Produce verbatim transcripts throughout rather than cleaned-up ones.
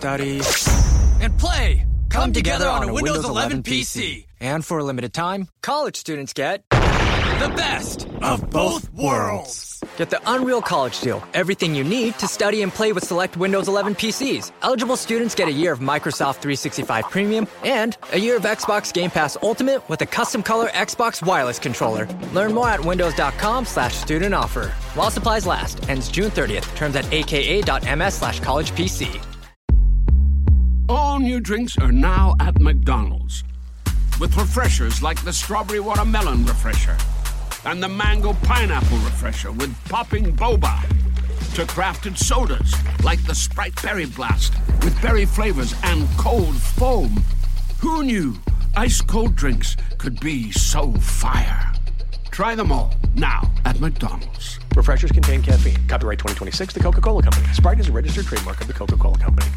study, and play come, come together, together on on a Windows eleven P C. And for a limited time, college students get the best of both worlds. Get the Unreal College Deal. Everything you need to study and play with select Windows eleven P Cs. Eligible students get a year of Microsoft three sixty-five Premium and a year of Xbox Game Pass Ultimate with a custom color Xbox wireless controller. Learn more at windows.com slash student offer. While supplies last. Ends June thirtieth. Terms at aka.ms slash college PC. All new drinks are now at McDonald's. With refreshers like the Strawberry Watermelon Refresher and the Mango Pineapple Refresher with popping boba, to crafted sodas like the Sprite Berry Blast with berry flavors and cold foam. Who knew ice cold drinks could be so fire? Try them all now at McDonald's. Refreshers contain caffeine. Copyright twenty twenty-six, The Coca-Cola Company. Sprite is a registered trademark of The Coca-Cola Company.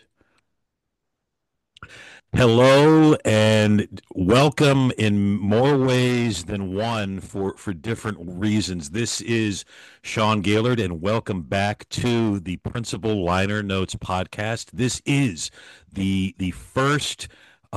Hello and welcome in more ways than one for, for different reasons. This is Sean Gaylord, and welcome back to the Principal Liner Notes podcast. This is the the first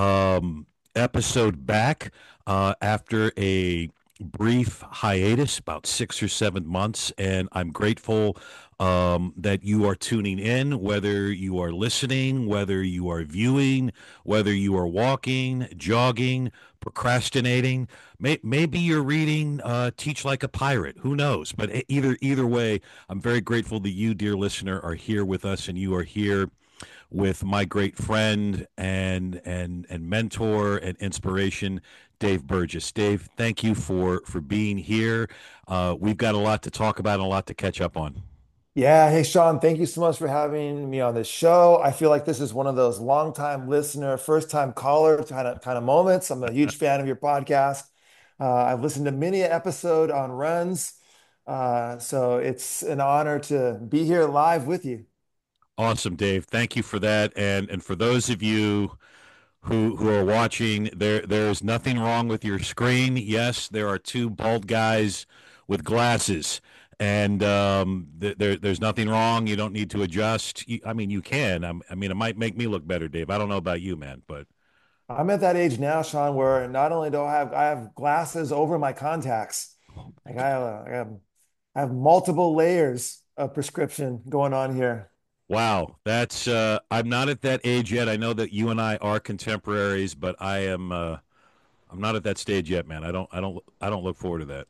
um, episode back uh, after a brief hiatus, about six or seven months, and I'm grateful um, that you are tuning in, whether you are listening, whether you are viewing, whether you are walking, jogging, procrastinating. May, maybe you're reading uh, Teach Like a Pirate. Who knows? But either either way, I'm very grateful that you, dear listener, are here with us, and you are here with my great friend and and and mentor and inspiration, Dave Burgess. Dave, thank you for for being here. Uh, we've got a lot to talk about and a lot to catch up on. Yeah. Hey, Sean, thank you so much for having me on this show. I feel like this is one of those longtime listener, first time caller kind of kind of moments. I'm a huge fan of your podcast. Uh, I've listened to many an episode on runs. Uh, so it's an honor to be here live with you. Awesome, Dave. Thank you for that. And and for those of you who who are watching, there there's nothing wrong with your screen. Yes, there are two bald guys with glasses, and um, th- there there's nothing wrong. You don't need to adjust. You, I mean, you can. I'm, I mean, it might make me look better, Dave. I don't know about you, man, but I'm at that age now, Sean, where not only do I have I have glasses over my contacts, like I have, I have, I have multiple layers of prescription going on here. wow, that's uh, I'm not at that age yet. I know that you and I are contemporaries, but I am uh, I'm not at that stage yet, man. I don't I don't I don't look forward to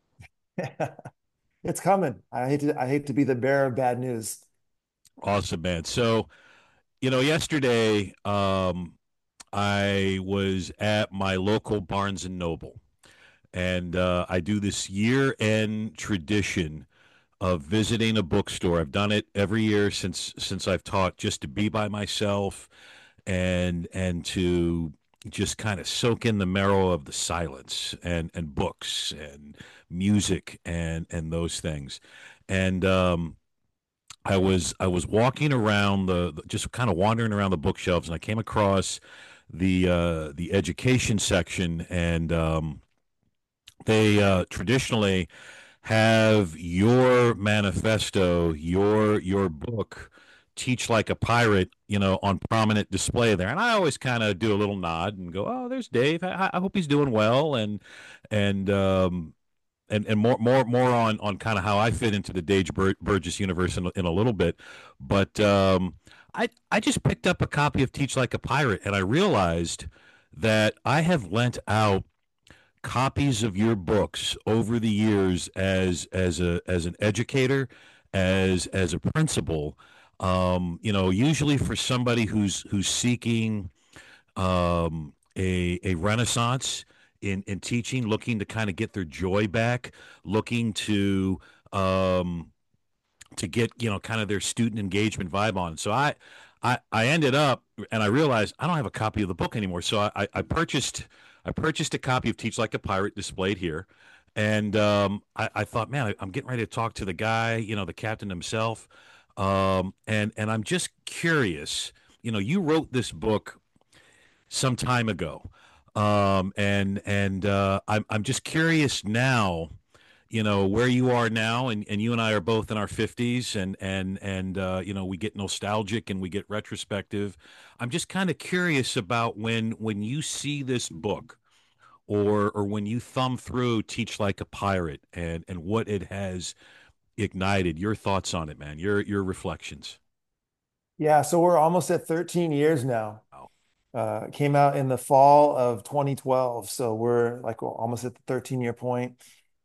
that. It's coming. I hate to I hate to be the bearer of bad news. Awesome, man. So, you know, yesterday um, I was at my local Barnes and Noble, and uh, I do this year-end tradition of visiting a bookstore. I've done it every year since since I've taught, just to be by myself and and to just kind of soak in the marrow of the silence and and books and music and and those things. And um, I was I was walking around the, the just kind of wandering around the bookshelves, and I came across the uh, the education section, and um, they uh, traditionally have your manifesto, your your book, Teach Like a Pirate, you know, on prominent display there. And I always kind of do a little nod and go, "Oh, there's Dave. I, I hope he's doing well." And and um, and and more more more on on kind of how I fit into the Dave Bur- Burgess universe in, in a little bit. But um, I I just picked up a copy of Teach Like a Pirate, and I realized that I have lent out copies of your books over the years as as a as an educator, as as a principal. Um, you know, usually for somebody who's who's seeking um, a a renaissance in in teaching, looking to kind of get their joy back, looking to um, to get, you know, kind of their student engagement vibe on. So I I I ended up, and I realized I don't have a copy of the book anymore. So I I purchased. I purchased a copy of Teach Like a Pirate displayed here, and um, I, I thought, man, I, I'm getting ready to talk to the guy, you know, the captain himself, um, and and I'm just curious. You know, you wrote this book some time ago, um, and and uh, I'm I'm just curious now. you know, where you are now, and, and you and I are both in our fifties, and and and uh, you know, we get nostalgic and we get retrospective. I'm just kind of curious about when when you see this book, or or when you thumb through Teach Like a Pirate, and and what it has ignited. Your thoughts on it, man. Your your reflections. Yeah, so we're almost at thirteen years now. Wow. Uh, it came out in the fall of twenty twelve, so we're like well, almost at the thirteen year point.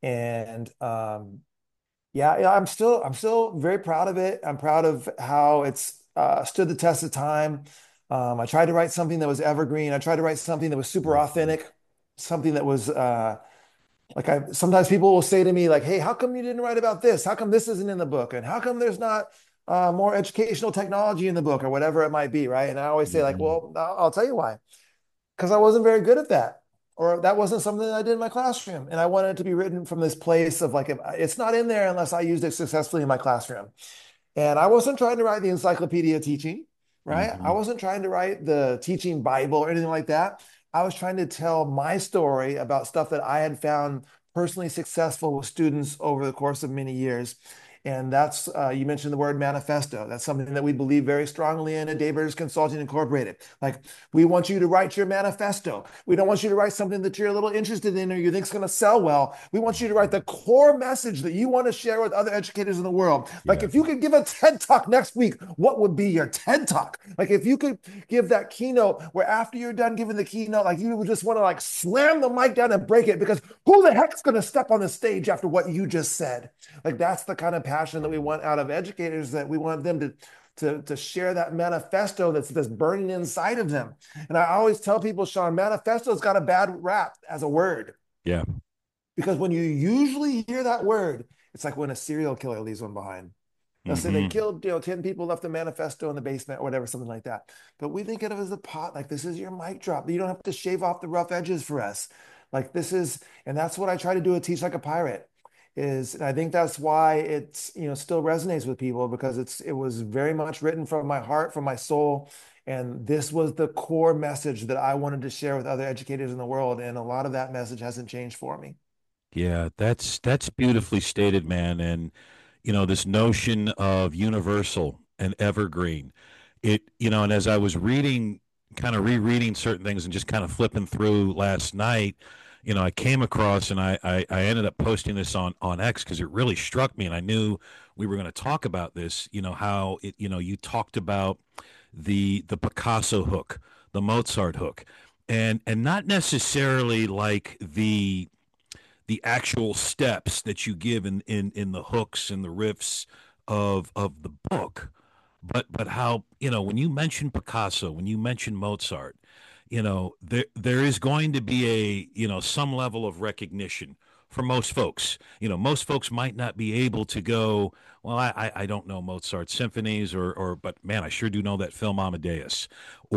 And um, yeah, yeah, I'm still I'm still very proud of it. I'm proud of how it's uh, stood the test of time. Um, I tried to write something that was evergreen. I tried to write something that was super Mhm. authentic, something that was uh, like I sometimes people will say to me like, "Hey, how come you didn't write about this? How come this isn't in the book? And how come there's not uh, more educational technology in the book or whatever it might be?" Right? And I always say like, Mhm. "Well, I'll I'll tell you why. Because I wasn't very good at that." Or that wasn't something that I did in my classroom. And I wanted it to be written from this place of like, it's not in there unless I used it successfully in my classroom. And I wasn't trying to write the encyclopedia of teaching, right? I Mhm. wasn't trying to write the teaching Bible or anything like that. I was trying to tell my story about stuff that I had found personally successful with students over the course of many years. And that's, uh, you mentioned the word manifesto. That's something that we believe very strongly in at Daybreakers Consulting Incorporated. Like, we want you to write your manifesto. We don't want you to write something that you're a little interested in or you think is going to sell well. We want you to write the core message that you want to share with other educators in the world. Like, Yeah. if you could give a TED Talk next week, what would be your TED Talk? Like, if you could give that keynote where after you're done giving the keynote, like you would just want to like slam the mic down and break it because who the heck's going to step on the stage after what you just said? Like, that's the kind of passion that we want out of educators, that we want them to to, to share that manifesto that's that's burning inside of them. And I always tell people, Sean, manifesto's got a bad rap as a word Yeah. because when you usually hear that word, it's like when a serial killer leaves one behind. They'll say they Mhm. killed, you know, ten people, left a manifesto in the basement or whatever, something like that. But we think of it as a pot, like this is your mic drop. You don't have to shave off the rough edges for us. Like this is, and that's what I try to do at Teach Like a Pirate is, and I think that's why it's, you know, still resonates with people because it's, it was very much written from my heart, from my soul. And this was the core message that I wanted to share with other educators in the world. And a lot of that message hasn't changed for me. Yeah, that's that's beautifully stated, man. And you know, this notion of universal and evergreen. It, you know, and as I was reading, kind of rereading certain things and just kind of flipping through last night, you know, I came across and I I, I ended up posting this on on X because it really struck me, and I knew we were going to talk about this. You know, how it, you know, you talked about the the Picasso hook, the Mozart hook, and and not necessarily like the the actual steps that you give in in in the hooks and the riffs of of the book, but but how, you know, when you mention Picasso, when you mention Mozart, you know, there there is going to be a, you know, some level of recognition for most folks. You know, most folks might not be able to go, well, I I, I don't know Mozart symphonies, or or but man, I sure do know that film Amadeus,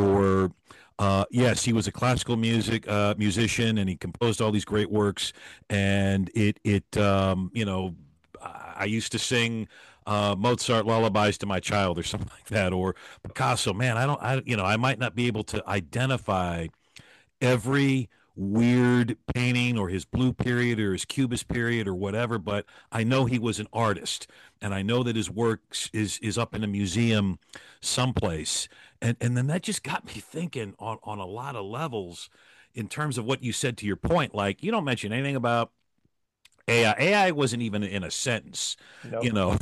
or uh, yes, he was a classical music uh, musician, and he composed all these great works. And it it um, you know, I I used to sing uh, Mozart lullabies to my child, or something like that, or Picasso. Man, I don't, I you know, I might not be able to identify every weird painting, or his blue period, or his cubist period, or whatever, but I know he was an artist, and I know that his works is is up in a museum someplace. And and then that just got me thinking on on a lot of levels, in terms of what you said to your point. Like, you don't mention anything about A I. A I wasn't even in a sentence, you Nope. know.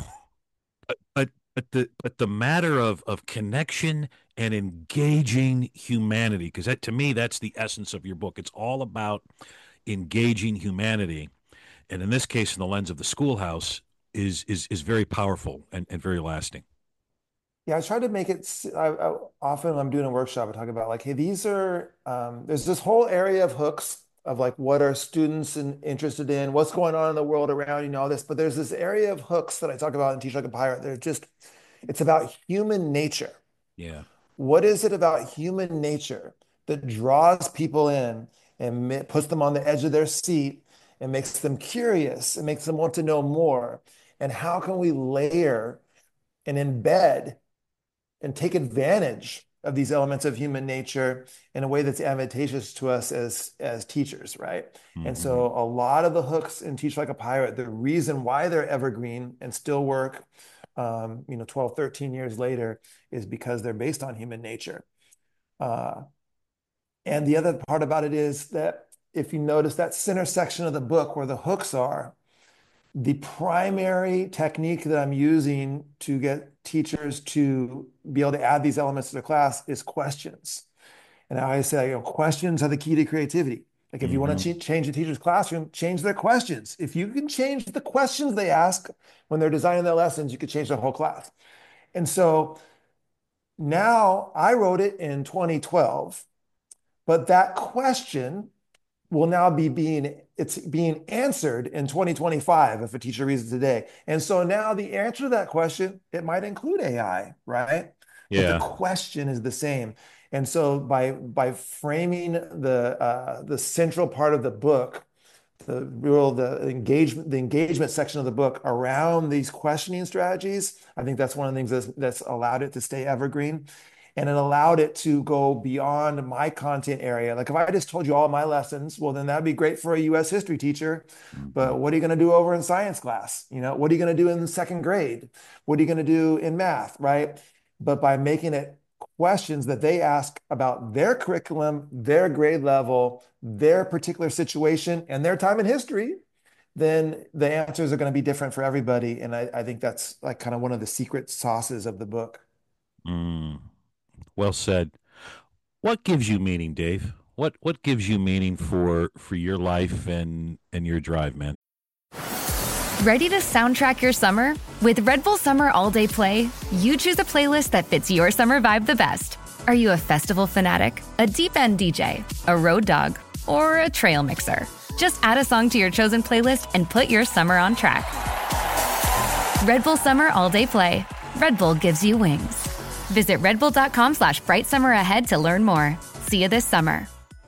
but but the but the matter of of connection and engaging humanity, because that, to me, that's the essence of your book. It's all about engaging humanity, and in this case, in the lens of the schoolhouse, is is is very powerful, and, and very lasting. Yeah, I try to make it. s- I, I- often when I'm doing a workshop, I talk about like, hey, these are. Um, there's this whole area of hooks of like what are students in, interested in, what's going on in the world around you, know all this. But there's this area of hooks that I talk about in Teach Like a Pirate. They're just, it's about human nature. Yeah. What is it about human nature that draws people in and ma- puts them on the edge of their seat and makes them curious and makes them want to know more? And how can we layer and embed and take advantage of these elements of human nature in a way that's advantageous to us as as teachers, right? Mm-hmm. And so a lot of the hooks in Teach Like a Pirate, the reason why they're evergreen and still work, um, you know, twelve, thirteen years later, is because they're based on human nature. Uh, and the other part about it is that if you notice that center section of the book where the hooks are, the primary technique that I'm using to get teachers to be able to add these elements to the class is questions. And I always say, you know, questions are the key to creativity. Like if mm-hmm. you want to ch- change a teacher's classroom, change their questions. If you can change the questions they ask when they're designing their lessons, you could change the whole class. And so now I wrote it in twenty twelve, but that question will now be being, it's being answered in twenty twenty-five if a teacher reads it today. And so now the answer to that question, it might include A I, right? Yeah. But the question is the same. And so by by framing the uh, the central part of the book, the real the engagement the engagement section of the book around these questioning strategies, I think that's one of the things that's, that's allowed it to stay evergreen. And it allowed it to go beyond my content area. Like if I just told you all my lessons, well, then that'd be great for a U S history teacher. But what are you going to do over in science class? You know, what are you going to do in second grade? What are you going to do in math, right? But by making it questions that they ask about their curriculum, their grade level, their particular situation, and their time in history, then the answers are going to be different for everybody. And I, I think that's like kind of one of the secret sauces of the book. Mm. Well said. What gives you meaning, Dave? What what gives you meaning for for your life and and your drive, man? Ready to soundtrack your summer? With Red Bull Summer All Day Play, you choose a playlist that fits your summer vibe the best. Are you a festival fanatic, a deep end D J, a road dog, or a trail mixer? Just add a song to your chosen playlist and put your summer on track. Red Bull Summer All Day Play. Red Bull gives you wings. Visit redbull.com slash bright summer ahead to learn more. See you this summer.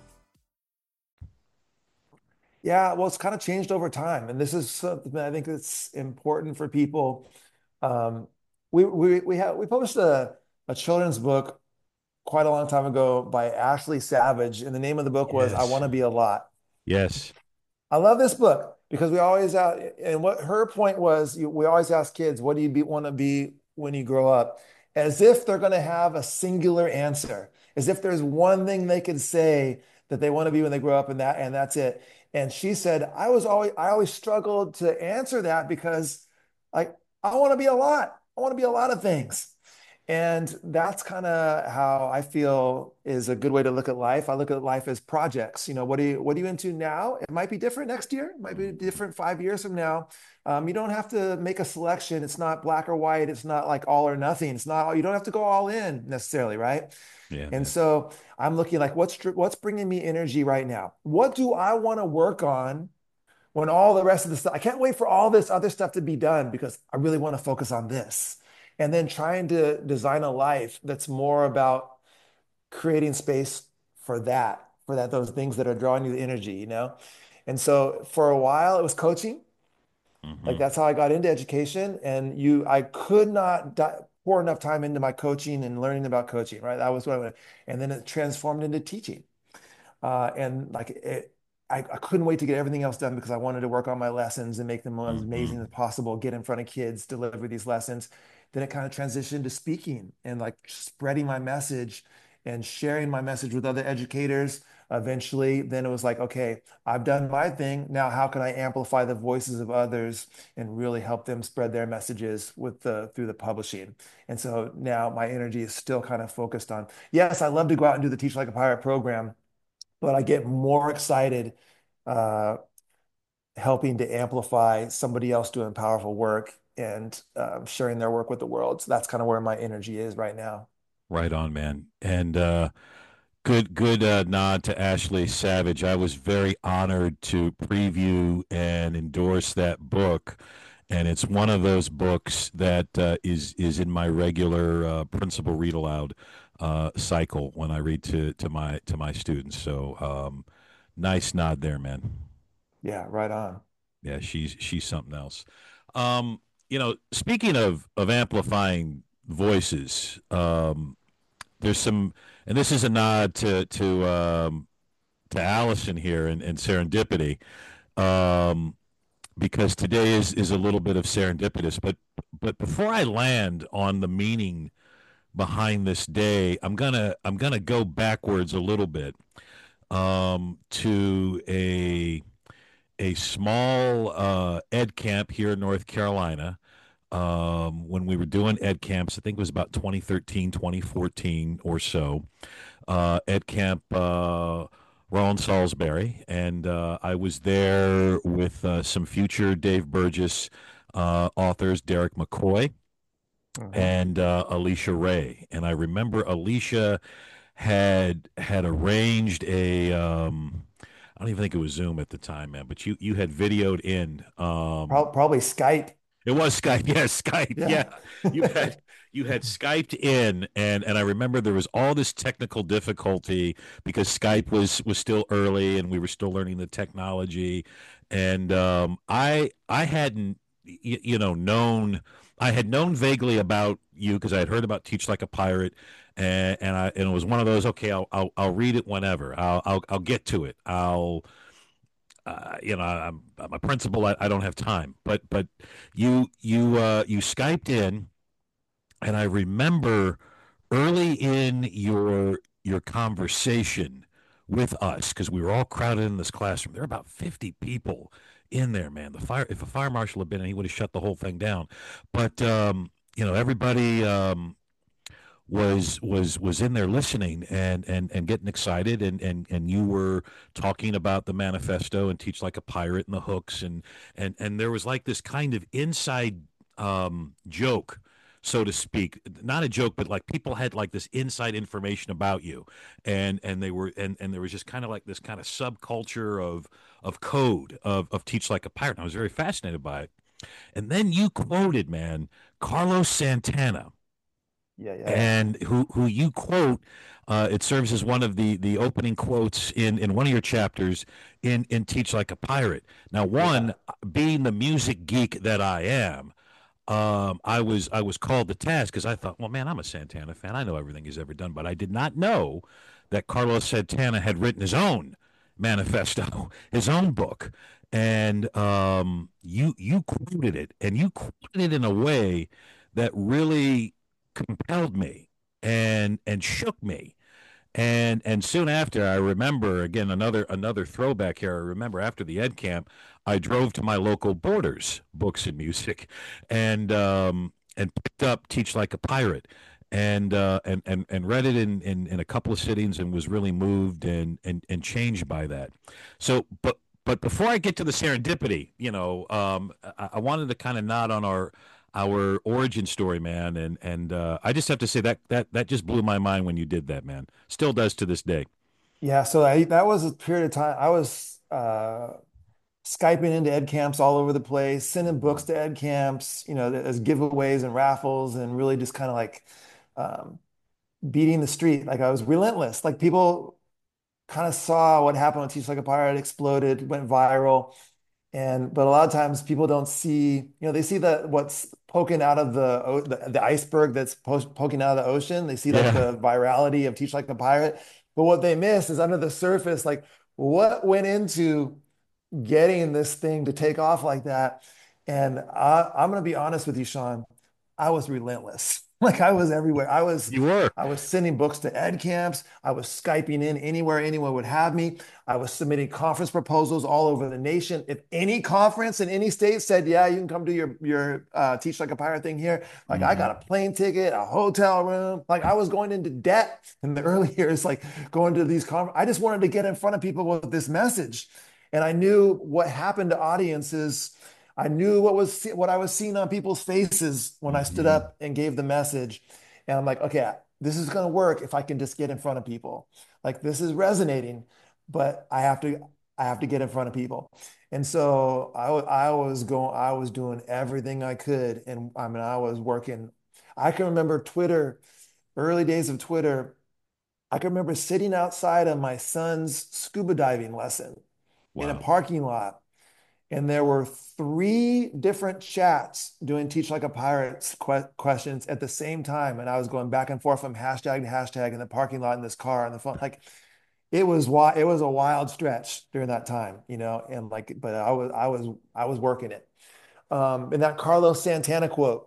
Yeah, well, it's kind of changed over time. And this is something I think that's important for people. Um, we we we have we published a, a children's book quite a long time ago by Ashley Savage. And the name of the book was Yes. I Want to Be a Lot. Yes. I love this book because we always out, and what her point was, you, we always ask kids, what do you be, want to be when you grow up? As if they're going to have a singular answer, as if there's one thing they can say that they want to be when they grow up, and that and that's it. And she said, I was always I always struggled to answer that because like I want to be a lot. I want to be a lot of things. And that's kind of how I feel is a good way to look at life. I look at life as projects. You know, what are you what are you into now? It might be different next year. It might be different five years from now. Um, you don't have to make a selection. It's not black or white. It's not like all or nothing. It's not, you don't have to go all in necessarily, right? Yeah. And man. so I'm looking like, what's what's bringing me energy right now? What do I want to work on when all the rest of the stuff, I can't wait for all this other stuff to be done because I really want to focus on this. And then trying to design a life that's more about creating space for that, for that, those things that are drawing you the energy, you know? And so for a while it was coaching. Mm-hmm. Like that's how I got into education. And you, I could not di- pour enough time into my coaching and learning about coaching, right? That was what I went, and then it transformed into teaching. Uh, and like it, I, I couldn't wait to get everything else done because I wanted to work on my lessons and make them as Mm-hmm. amazing as possible, get in front of kids, deliver these lessons. Then it kind of transitioned to speaking and like spreading my message and sharing my message with other educators. Eventually, then it was like, okay, I've done my thing. Now, how can I amplify the voices of others and really help them spread their messages with the through the publishing? And so now my energy is still kind of focused on, yes, I love to go out and do the Teach Like a Pirate program, but I get more excited uh, helping to amplify somebody else doing powerful work and uh, sharing their work with the world. So that's kind of where my energy is right now. Right on, man. And uh, good, good uh, nod to Ashley Savage. I was very honored to preview and endorse that book, and it's one of those books that uh, is is in my regular uh, principal read aloud uh, cycle when I read to to my to my students. So um, nice nod there, man. Yeah, right on. Yeah, she's she's something else. Um, you know, speaking of of amplifying voices, um, there's some, and this is a nod to to um, to Allison here and, and serendipity, um, because today is is a little bit of serendipitous. But but before I land on the meaning behind this day, I'm gonna I'm gonna go backwards a little bit, um, to a a small uh, ed camp here in North Carolina. Um, when we were doing ed camps, I think it was about twenty thirteen, twenty fourteen or so. Uh, ed camp uh, Roland Salisbury, and uh, I was there with uh, some future Dave Burgess uh, authors, Derek McCoy Mhm. and uh, Alicia Ray. And I remember Alicia had had arranged a um, I don't even think it was Zoom at the time, man, but you you had videoed in. Um, Prob- Probably Skype. it was Skype, yeah, Skype, yeah. Yeah. You had you had Skyped in, and and I remember there was all this technical difficulty because Skype was was still early, and we were still learning the technology, and um, I I hadn't y- you know known I had known vaguely about you because I had heard about Teach Like a Pirate, and and I and it was one of those, okay, I'll I'll, I'll read it whenever, I'll, I'll I'll get to it, I'll uh, you know, I'm, I'm a principal. I, I don't have time. But but you you uh, you Skyped in, and I remember early in your your conversation with us because we were all crowded in this classroom. There were about fifty people in there, man. The fire if a fire marshal had been in, he would have shut the whole thing down. But um, you know, everybody. Um, was was was in there listening and and and getting excited, and and and you were talking about the manifesto and Teach Like a Pirate and the hooks, and and and there was like this kind of inside um joke, so to speak, not a joke, but like people had like this inside information about you, and and they were and and there was just kind of like this kind of subculture of of code of of Teach Like a Pirate, and I was very fascinated by it. And then you quoted, man, Carlos Santana, Yeah, yeah. and who who you quote. Uh, it serves as one of the the opening quotes in in one of your chapters in in Teach Like a Pirate. Now, Yeah. one, being the music geek that I am, um, I was I was called to task because I thought, well, man, I'm a Santana fan. I know everything he's ever done, but I did not know that Carlos Santana had written his own manifesto, his own book, and um, you you quoted it, and you quoted it in a way that really compelled me and and shook me. And and soon after, I remember, again, another another throwback here. I remember after the ed camp, I drove to my local Borders Books and Music, and um and picked up Teach Like a Pirate, and uh and and, and read it in, in in a couple of sittings, and was really moved and and and changed by that. So but but before I get to the serendipity, you know, um, I, I wanted to kind of nod on our our origin story, man, and and uh, I just have to say that that that just blew my mind when you did that, man. Still does to this day. Yeah, so I, that was a period of time I was uh, Skyping into ed camps all over the place, sending books to ed camps, you know, as giveaways and raffles, and really just kind of like um, beating the street. Like I was relentless. Like people kind of saw what happened with Teach Like a Pirate, exploded, went viral. And but a lot of times people don't see, you know, they see the what's poking out of the o- the, the iceberg that's po poking out of the ocean. They see like Yeah. the virality of Teach Like a Pirate, but what they miss is under the surface, like what went into getting this thing to take off like that. And I, I'm going to be honest with you, Sean. I was relentless. Like I was everywhere. I was You were. I was sending books to ed camps. I was Skyping in anywhere anyone would have me. I was submitting conference proposals all over the nation. If any conference in any state said, yeah, you can come do your your uh, Teach Like a Pirate thing here, like I Mhm. got a plane ticket, a hotel room. Like I was going into debt in the early years, like going to these conferences. I just wanted to get in front of people with this message. And I knew what happened to audiences. I knew what was what I was seeing on people's faces when I stood Mhm. up and gave the message. And I'm like, okay, this is going to work if I can just get in front of people. Like this is resonating, but I have to I have to get in front of people. And so I wa- I was going I was doing everything I could, and I mean I was working. I can remember Twitter, early days of Twitter. I can remember sitting outside of my son's scuba diving lesson in a Wow. parking lot, And there were three different chats doing Teach Like a Pirate que- questions at the same time. And I was going back and forth from hashtag to hashtag in the parking lot in this car on the phone. Like it was wild, it was a wild stretch during that time, you know, and like, but I was, I was, I was working it. Um, and that Carlos Santana quote,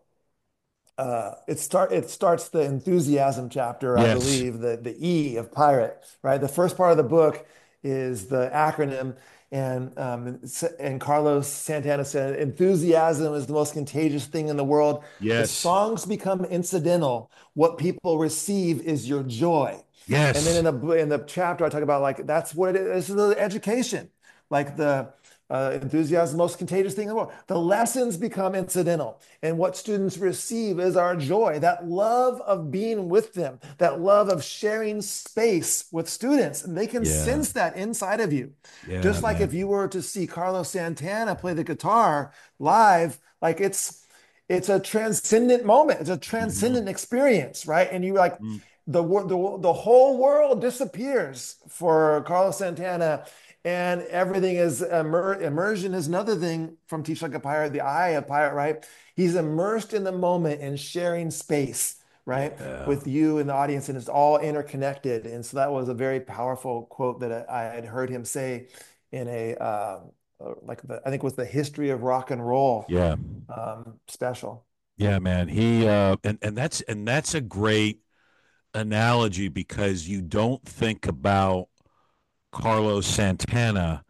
uh, it start, it starts the enthusiasm chapter, I Yes. believe, the, the E of pirate, right? The first part of the book is the acronym. And um, and Carlos Santana said, enthusiasm is the most contagious thing in the world. Yes. The songs become incidental. What people receive is your joy. Yes. And then in the in the chapter, I talk about like, that's what it is, the education. Like the uh, enthusiasm, most contagious thing in the world. The lessons become incidental. And what students receive is our joy, that love of being with them, that love of sharing space with students. And they can Yeah. sense that inside of you. Yeah, Just like man. if you were to see Carlos Santana play the guitar live, like it's it's a transcendent moment. It's a transcendent mm-hmm. experience, right? And you like mm. the, the the whole world disappears for Carlos Santana, and everything is immer- immersion is another thing from Teach Like a Pirate, the eye of pirate, right? He's immersed in the moment and sharing space, right, yeah. with you and the audience, and it's all interconnected. And so that was a very powerful quote that I, I had heard him say in a uh, like the, I think it was the History of Rock and Roll. Yeah. Um, special. Yeah, man. He uh, and and that's and that's a great analogy, because you don't think about Carlos Santana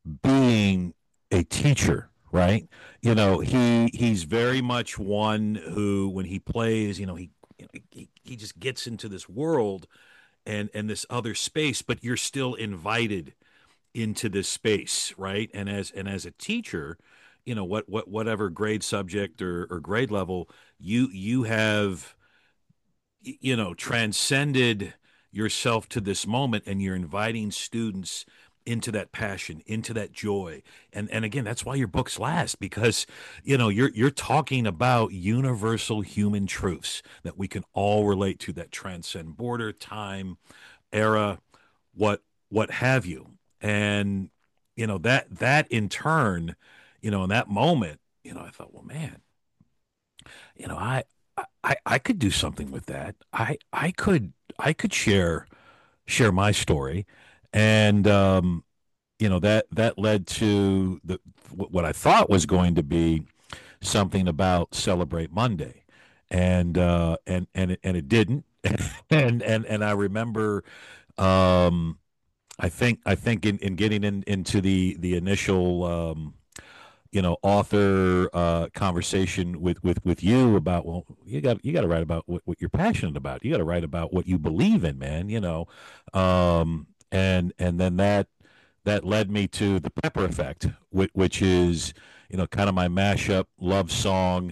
being a teacher, right? You know, he he's very much one who, when he plays, you know, he he, he just gets into this world and and this other space, but you're still invited into this space, right? And as and as a teacher, you know, what what whatever grade subject or, or grade level, you you have, you know, transcended yourself to this moment, and you're inviting students into that passion, into that joy. And and again, that's why your books last, because, you know, you're you're talking about universal human truths that we can all relate to, that transcend border, time, era, what what have you. And, you know, that that in turn, you know, in that moment, you know, I thought, well, man, you know, I I I could do something with that. I I could I could share share my story. And, um, you know, that that led to the what I thought was going to be something about Celebrate Monday, and uh, and and it, and it didn't. and and and I remember, um, I think I think in, in getting in, into the the initial, um, you know, author uh, conversation with, with, with you about, well, you got you got to write about what, what you're passionate about. You got to write about what you believe in, man. You know. Um, And and then that that led me to The Pepper Effect, which, which is, you know, kind of my mashup love song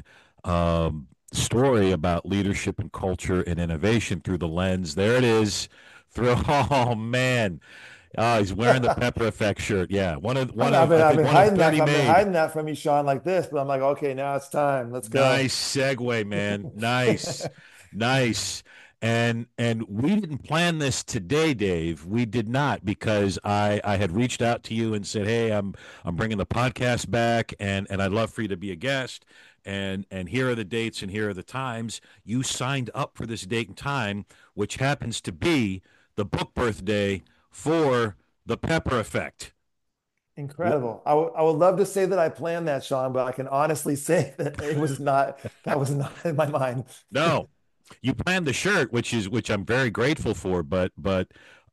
um, story about leadership and culture and innovation through the lens. There it is. Through oh man, oh, he's wearing the Pepper Effect shirt. Yeah, one of one I've of been, I I've think been one of hiding that. thirty I've been made. hiding that from you, Sean, like this. But I'm like, okay, now it's time. Let's go. Nice segue, man. Nice, nice. And and we didn't plan this today, Dave. We did not, because I, I had reached out to you and said, hey, I'm I'm bringing the podcast back, and, and I'd love for you to be a guest. And and here are the dates and here are the times. You signed up for this date and time, which happens to be the book birthday for The Pepper Effect. Incredible. I, w- I would love to say that I planned that, Sean, but I can honestly say that it was not, that was not in my mind. No. You planned the shirt, which is which I'm very grateful for, but but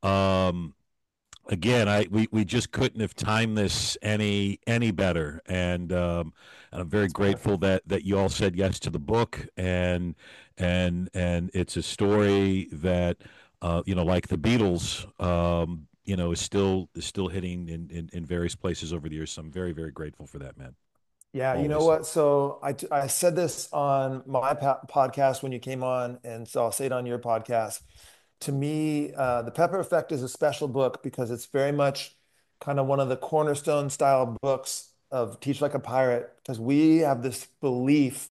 um, again, I we, we just couldn't have timed this any any better, and um, and I'm very That's grateful perfect. that that you all said yes to the book, and and and it's a story that uh, you know, like the Beatles, um, you know, is still is still hitting in, in in various places over the years. So I'm very very grateful for that, man. Yeah, you know what? So I, I said this on my podcast when you came on, and so I'll say it on your podcast. To me, uh, The Pepper Effect is a special book because it's very much kind of one of the cornerstone style books of Teach Like a Pirate, because we have this belief.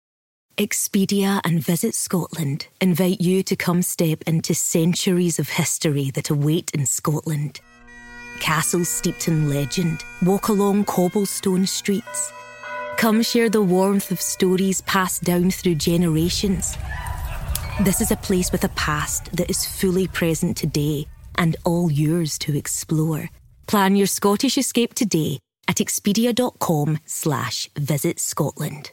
Expedia and Visit Scotland invite you to come step into centuries of history that await in Scotland. castles steeped in legend walk along cobblestone streets. Come share the warmth of stories passed down through generations. This is a place with a past that is fully present today and all yours to explore. Plan your Scottish escape today at expedia.com slash visit Scotland.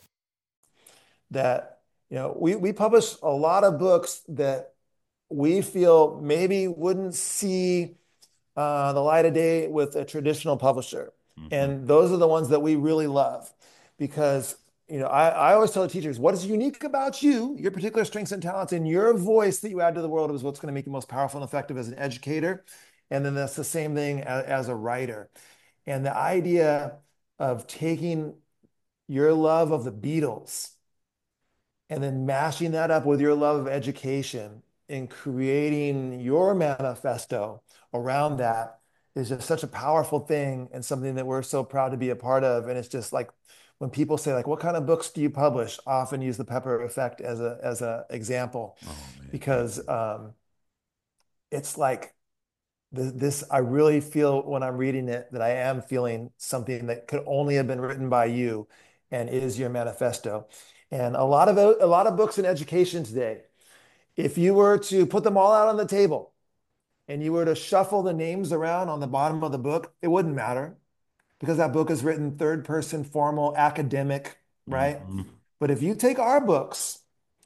That, you know, we, we publish a lot of books that we feel maybe wouldn't see uh, the light of day with a traditional publisher. Mm-hmm. And those are the ones that we really love because, you know, I, I always tell the teachers, what is unique about you, your particular strengths and talents, and your voice that you add to the world is what's going to make you most powerful and effective as an educator. And then that's the same thing as, as a writer. And the idea of taking your love of the Beatles and then mashing that up with your love of education and creating your manifesto around that is just such a powerful thing and something that we're so proud to be a part of. And it's just like, when people say like, what kind of books do you publish? I often use the Pepper Effect as a as an example, oh, because um, it's like this, this, I really feel when I'm reading it that I am feeling something that could only have been written by you and is your manifesto. And a lot of a lot of books in education today, if you were to put them all out on the table and you were to shuffle the names around on the bottom of the book, it wouldn't matter, because that book is written third person, formal, academic, right? Mm-hmm. But if you take our books,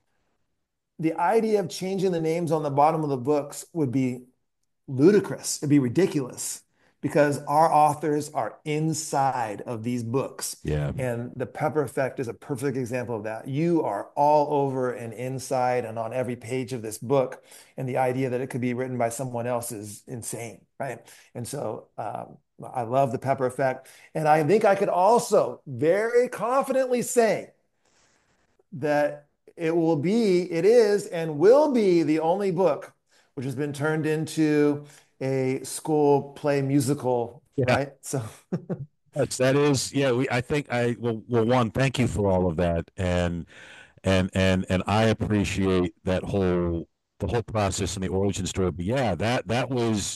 the idea of changing the names on the bottom of the books would be ludicrous. It'd be ridiculous because our authors are inside of these books. Yeah. And the Pepper Effect is a perfect example of that. You are all over and inside and on every page of this book. And the idea that it could be written by someone else is insane, right? And so um, I love the Pepper Effect. And I think I could also very confidently say that it will be, it is, and will be the only book which has been turned into a school play musical, yeah. Right? So yes, that is, yeah, we, I think I, well, well, one, thank you for all of that. And, and, and, and I appreciate that whole, the whole process and the origin story. But yeah, that, that was,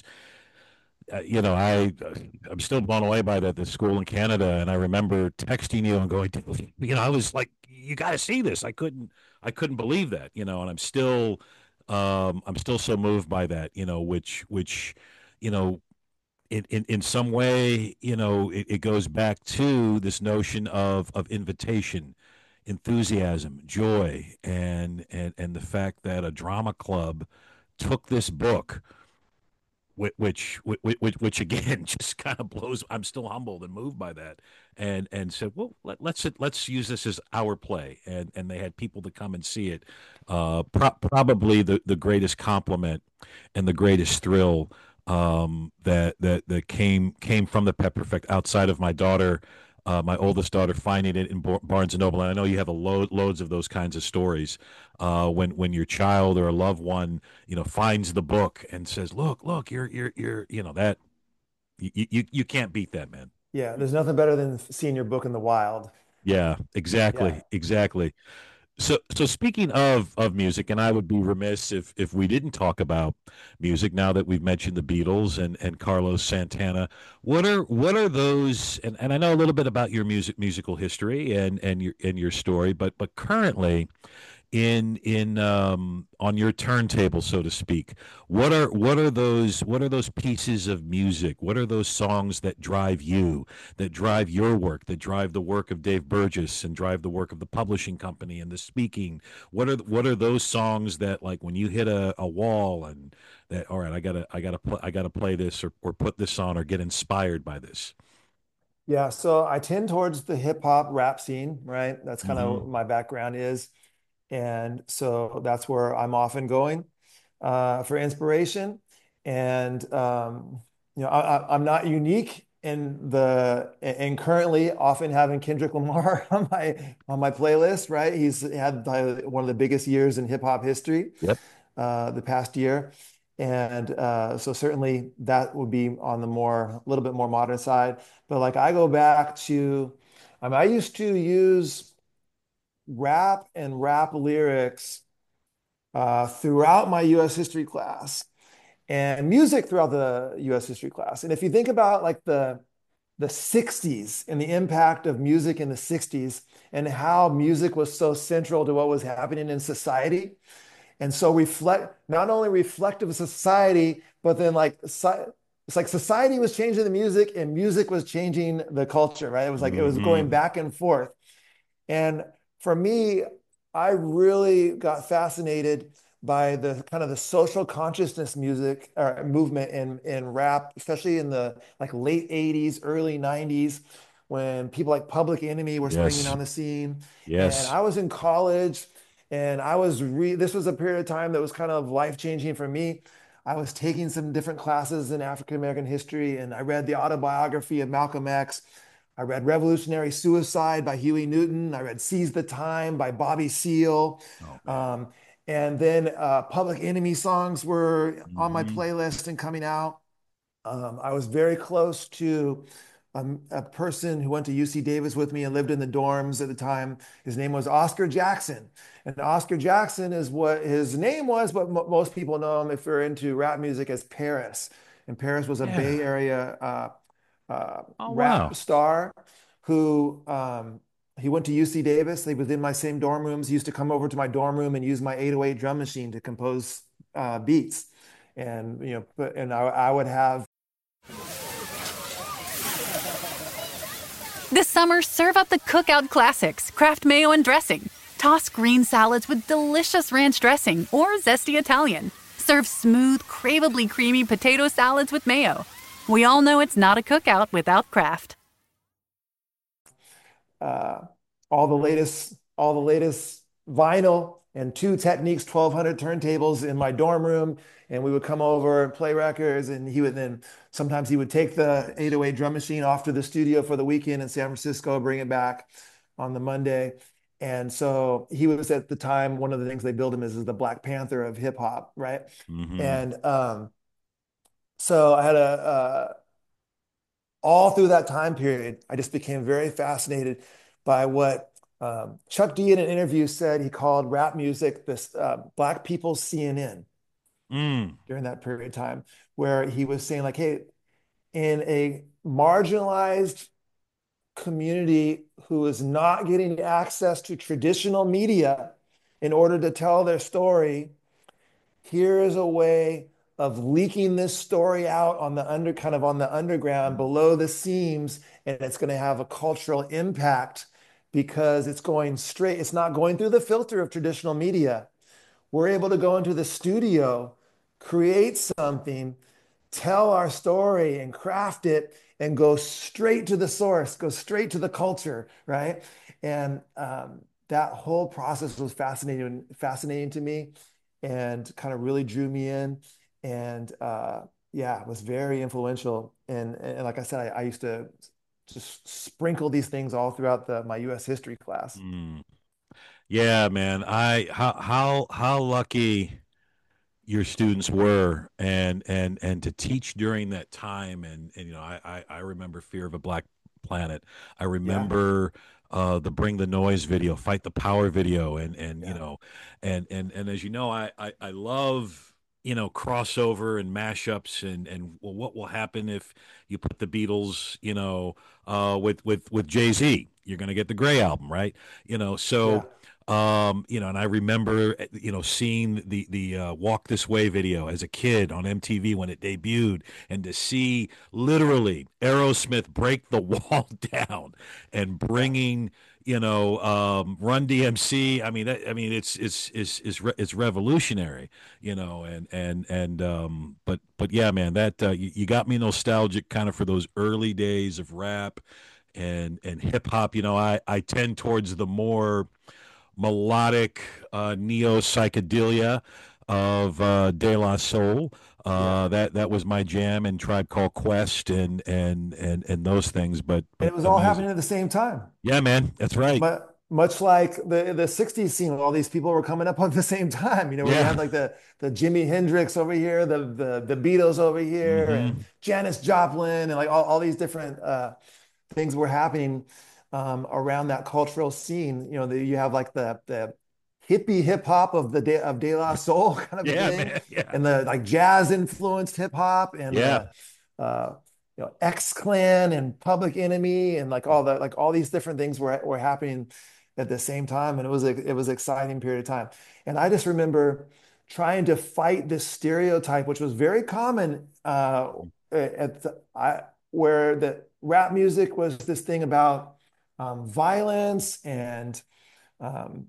uh, you know, I, I'm still blown away by that, the school in Canada. And I remember texting you and going, you know, I was like, you got to see this. I couldn't, I couldn't believe that, you know, and I'm still, um, I'm still so moved by that, you know, which, which, you know, in, in, in some way, you know, it, it goes back to this notion of, of invitation, enthusiasm, joy, and, and, and the fact that a drama club took this book, which, which, which, which again, just kind of blows. I'm still humbled and moved by that, and and said, well, let, let's let's use this as our play, and and they had people to come and see it. Uh, pro- probably the, the greatest compliment and the greatest thrill um, that that that came came from the Pepper Effect, outside of my daughter. Uh, my oldest daughter finding it in Barnes and Noble, and I know you have a load, loads of those kinds of stories. Uh, when when your child or a loved one, you know, finds the book and says, "Look, look, you're you're you're," you know, that you you you can't beat that, man. Yeah, there's nothing better than seeing your book in the wild. Yeah, exactly, yeah. exactly. So, so speaking of of music, and I would be remiss if if we didn't talk about music. Now that we've mentioned the Beatles and, and Carlos Santana, what are what are those? And, and I know a little bit about your music musical history and and your and your story, but but currently, in in um, on your turntable, so to speak, what are what are those what are those pieces of music? What are those songs that drive you, that drive your work, that drive the work of Dave Burgess and drive the work of the publishing company and the speaking? What are what are those songs that, like, when you hit a, a wall and that, all right, I gotta I gotta pl- I gotta play this or or put this on or get inspired by this? Yeah, so I tend towards the hip hop rap scene, right? That's kind of Mhm. my background is. And so that's where I'm often going uh, for inspiration. And um, you know, I, I, I'm not unique in the and currently often having Kendrick Lamar on my on my playlist. Right, he's had uh, one of the biggest years in hip hop history Yep. uh, the past year, and uh, so certainly that would be on the more a little bit more modern side. But like I go back to, I mean, I used to use rap and rap lyrics uh, throughout my U S history class. and music throughout the U S history class. And if you think about like the the sixties and the impact of music in the sixties and how music was so central to what was happening in society, and so reflect not only reflective of society, but then like it's like society was changing the music and music was changing the culture, right? It was like it was going Mm-hmm. back and forth. And for me, I really got fascinated by the kind of the social consciousness music or movement in in rap, especially in the like late eighties, early nineties, when people like Public Enemy were springing Yes. on the scene. And Yes. I was in college, and I was re this was a period of time that was kind of life-changing for me. I was taking some different classes in African American history, and I read the autobiography of Malcolm X. I read Revolutionary Suicide by Huey Newton. I read Seize the Time by Bobby Seale. Oh man. Um, and then uh, Public Enemy songs were on my Mm-hmm. playlist and coming out. Um, I was very close to um, a person who went to U C Davis with me and lived in the dorms at the time. His name was Oscar Jackson. And Oscar Jackson is what his name was, but mo most people know him if you're into rap music as Paris. And Paris was a Yeah. Bay Area uh, uh, Oh rap wow. star who um, he went to U C Davis. He was in my same dorm rooms. He used to come over to my dorm room and use my eight oh eight drum machine to compose uh, beats. And you know, but, and I, I would have. This summer, serve up the Cookout Classics, Kraft Mayo and Dressing. Toss green salads with delicious ranch dressing or zesty Italian. Serve smooth, craveably creamy potato salads with mayo. We all know it's not a cookout without Kraft. Uh, all the latest, all the latest vinyl and two Technics twelve hundred turntables in my dorm room, and we would come over and play records. And he would then sometimes he would take the eight oh eight drum machine off to the studio for the weekend in San Francisco, bring it back on the Monday. And so he was at the time, one of the things they billed him as is the Black Panther of hip hop, right? Mm-hmm. And um, so I had a, uh, all through that time period, I just became very fascinated by what um, Chuck D in an interview said he called rap music this uh, Black people's C N N Mm. during that period of time, where he was saying like, hey, in a marginalized community who is not getting access to traditional media in order to tell their story, here is a way of leaking this story out on the under kind of on the underground below the seams, and it's going to have a cultural impact because it's going straight, it's not going through the filter of traditional media. We're able to go into the studio, create something, tell our story and craft it and go straight to the source, go straight to the culture, right? And um, that whole process was fascinating, fascinating to me, and kind of really drew me in. And uh, yeah, it was very influential. And, and like I said, I, I used to just sprinkle these things all throughout the my U S history class. Mm. Yeah, man. I how how how lucky your students were, and and and to teach during that time. And and you know, I I, I remember Fear of a Black Planet. I Yeah, remember uh the Bring the Noise video, Fight the Power video, and and you yeah, know, and and and as you know, I I, I love, you know, crossover and mashups, and and well, what will happen if you put the Beatles, you know, uh with with with Jay-Z? You're going to get the Gray album, right? You know, yeah. so um, you know, and I remember, eh, you know, seeing the the uh, Walk This Way video as a kid on M T V when it debuted, and to see literally Aerosmith break the wall down and bringing, you know, um, Run D M C. I mean, that, I mean, it's it's it's it's re- it's revolutionary, you know, and and and um, but but yeah, man, that uh, you, you got me nostalgic kind of for those early days of rap and and hip hop. You know, I I tend towards the more melodic uh, neo psychedelia of uh, De La Soul. Yeah. Uh, that that was my jam, and Tribe Called Quest, and and and and those things. But And but it was all amazing. happening at the same time. Yeah, man, that's right. But much like the the sixties scene, all these people were coming up at the same time, you know, where you Yeah. had like the the Jimi Hendrix over here, the the the Beatles over here, and Hmm. Janis Joplin, and like all, all these different uh, things were happening um, around that cultural scene. You know, the, you have like the the hippie hip hop of the day of De La Soul kind of Yeah, thing, man. Yeah. and the like jazz influenced hip hop, and Yeah. the uh, you know X Clan and Public Enemy, and like all the like all these different things were were happening at the same time, and it was a it was an exciting period of time. And I just remember trying to fight this stereotype, which was very common uh, at the, I, where the rap music was this thing about um, violence and um,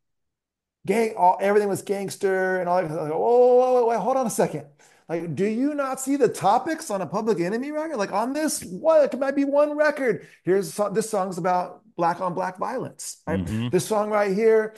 gang, all, everything was gangster and all that. Like, oh, wait, wait, hold on a second. Like, do you not see the topics on a Public Enemy record? Like on this, what it might be one record. Here's this song's about black on black violence, right? Mm-hmm. This song right here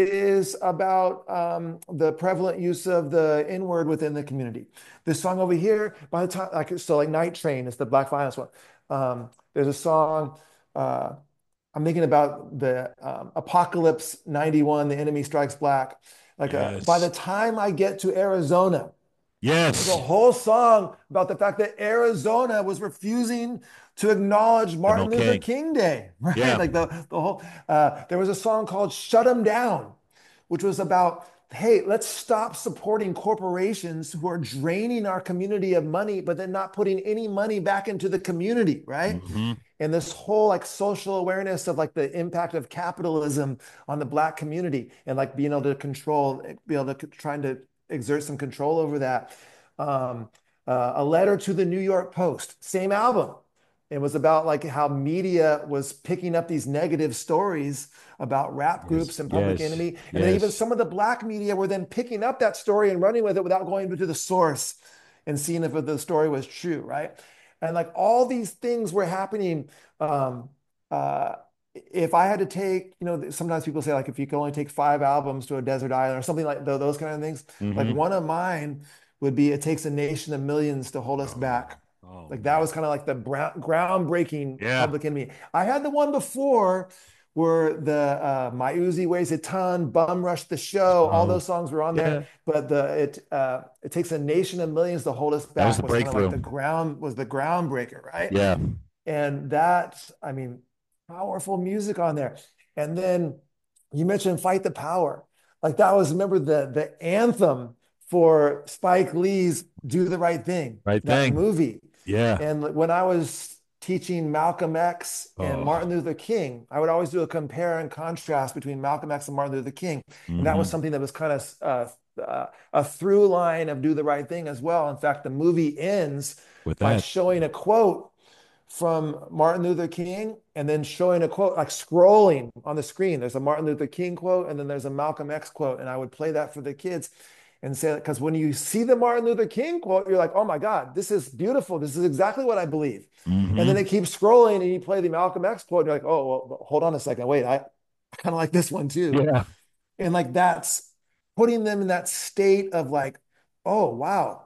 is about um, the prevalent use of the N word within the community. This song over here, by the time, like so, like Night Train is the black violence one. Um, there's a song. Uh, I'm thinking about the um, Apocalypse ninety-one, The Enemy Strikes Black. Like yes. uh, by the time I get to Arizona, yes, there's a whole song about the fact that Arizona was refusing to acknowledge Martin okay. Luther King Day, right? Yeah. Like the, the whole, uh, there was a song called Shut 'Em Down, which was about, hey, let's stop supporting corporations who are draining our community of money, but then not putting any money back into the community, right? Mm-hmm. And this whole like social awareness of like the impact of capitalism on the Black community and like being able to control, be able to trying to exert some control over that. Um, uh, a letter to the New York Post, same album. It was about like how media was picking up these negative stories about rap groups yes, and Public yes, Enemy. And yes. then even some of the Black media were then picking up that story and running with it without going to the source and seeing if the story was true, right? And like all these things were happening. Um, uh, if I had to take, you know, sometimes people say like, if you could only take five albums to a desert island or something like those, those kind of things, mm-hmm. like one of mine would be It Takes a Nation of Millions to Hold Us oh, Back. Oh, like that man. was kind of like the brown, groundbreaking yeah. Public Enemy. I had the one before where the uh, My Uzi Weighs a Ton, Bum Rush the Show, oh, all those songs were on yeah. there. But the it uh, It Takes a Nation of Millions to Hold Us Back that was, the was kind of like the ground was the groundbreaker, right? Yeah. And that's, I mean, powerful music on there. And then you mentioned Fight the Power. Like that was, remember the the anthem for Spike Lee's Do the Right Thing, right that thing. movie. Yeah. And when I was teaching Malcolm X and oh. Martin Luther King, I would always do a compare and contrast between Malcolm X and Martin Luther King. Mm-hmm. And that was something that was kind of uh, uh, a through line of Do the Right Thing as well. In fact, the movie ends with by that. showing a quote from Martin Luther King and then showing a quote, like scrolling on the screen. There's a Martin Luther King quote and then there's a Malcolm X quote. And I would play that for the kids and say, because when you see the Martin Luther King quote, you're like, oh my God, this is beautiful. This is exactly what I believe. Mm-hmm. And then it keeps scrolling and you play the Malcolm X quote and you're like, oh, well, hold on a second. Wait, I kind of like this one too. Yeah. And like that's putting them in that state of like, oh, wow.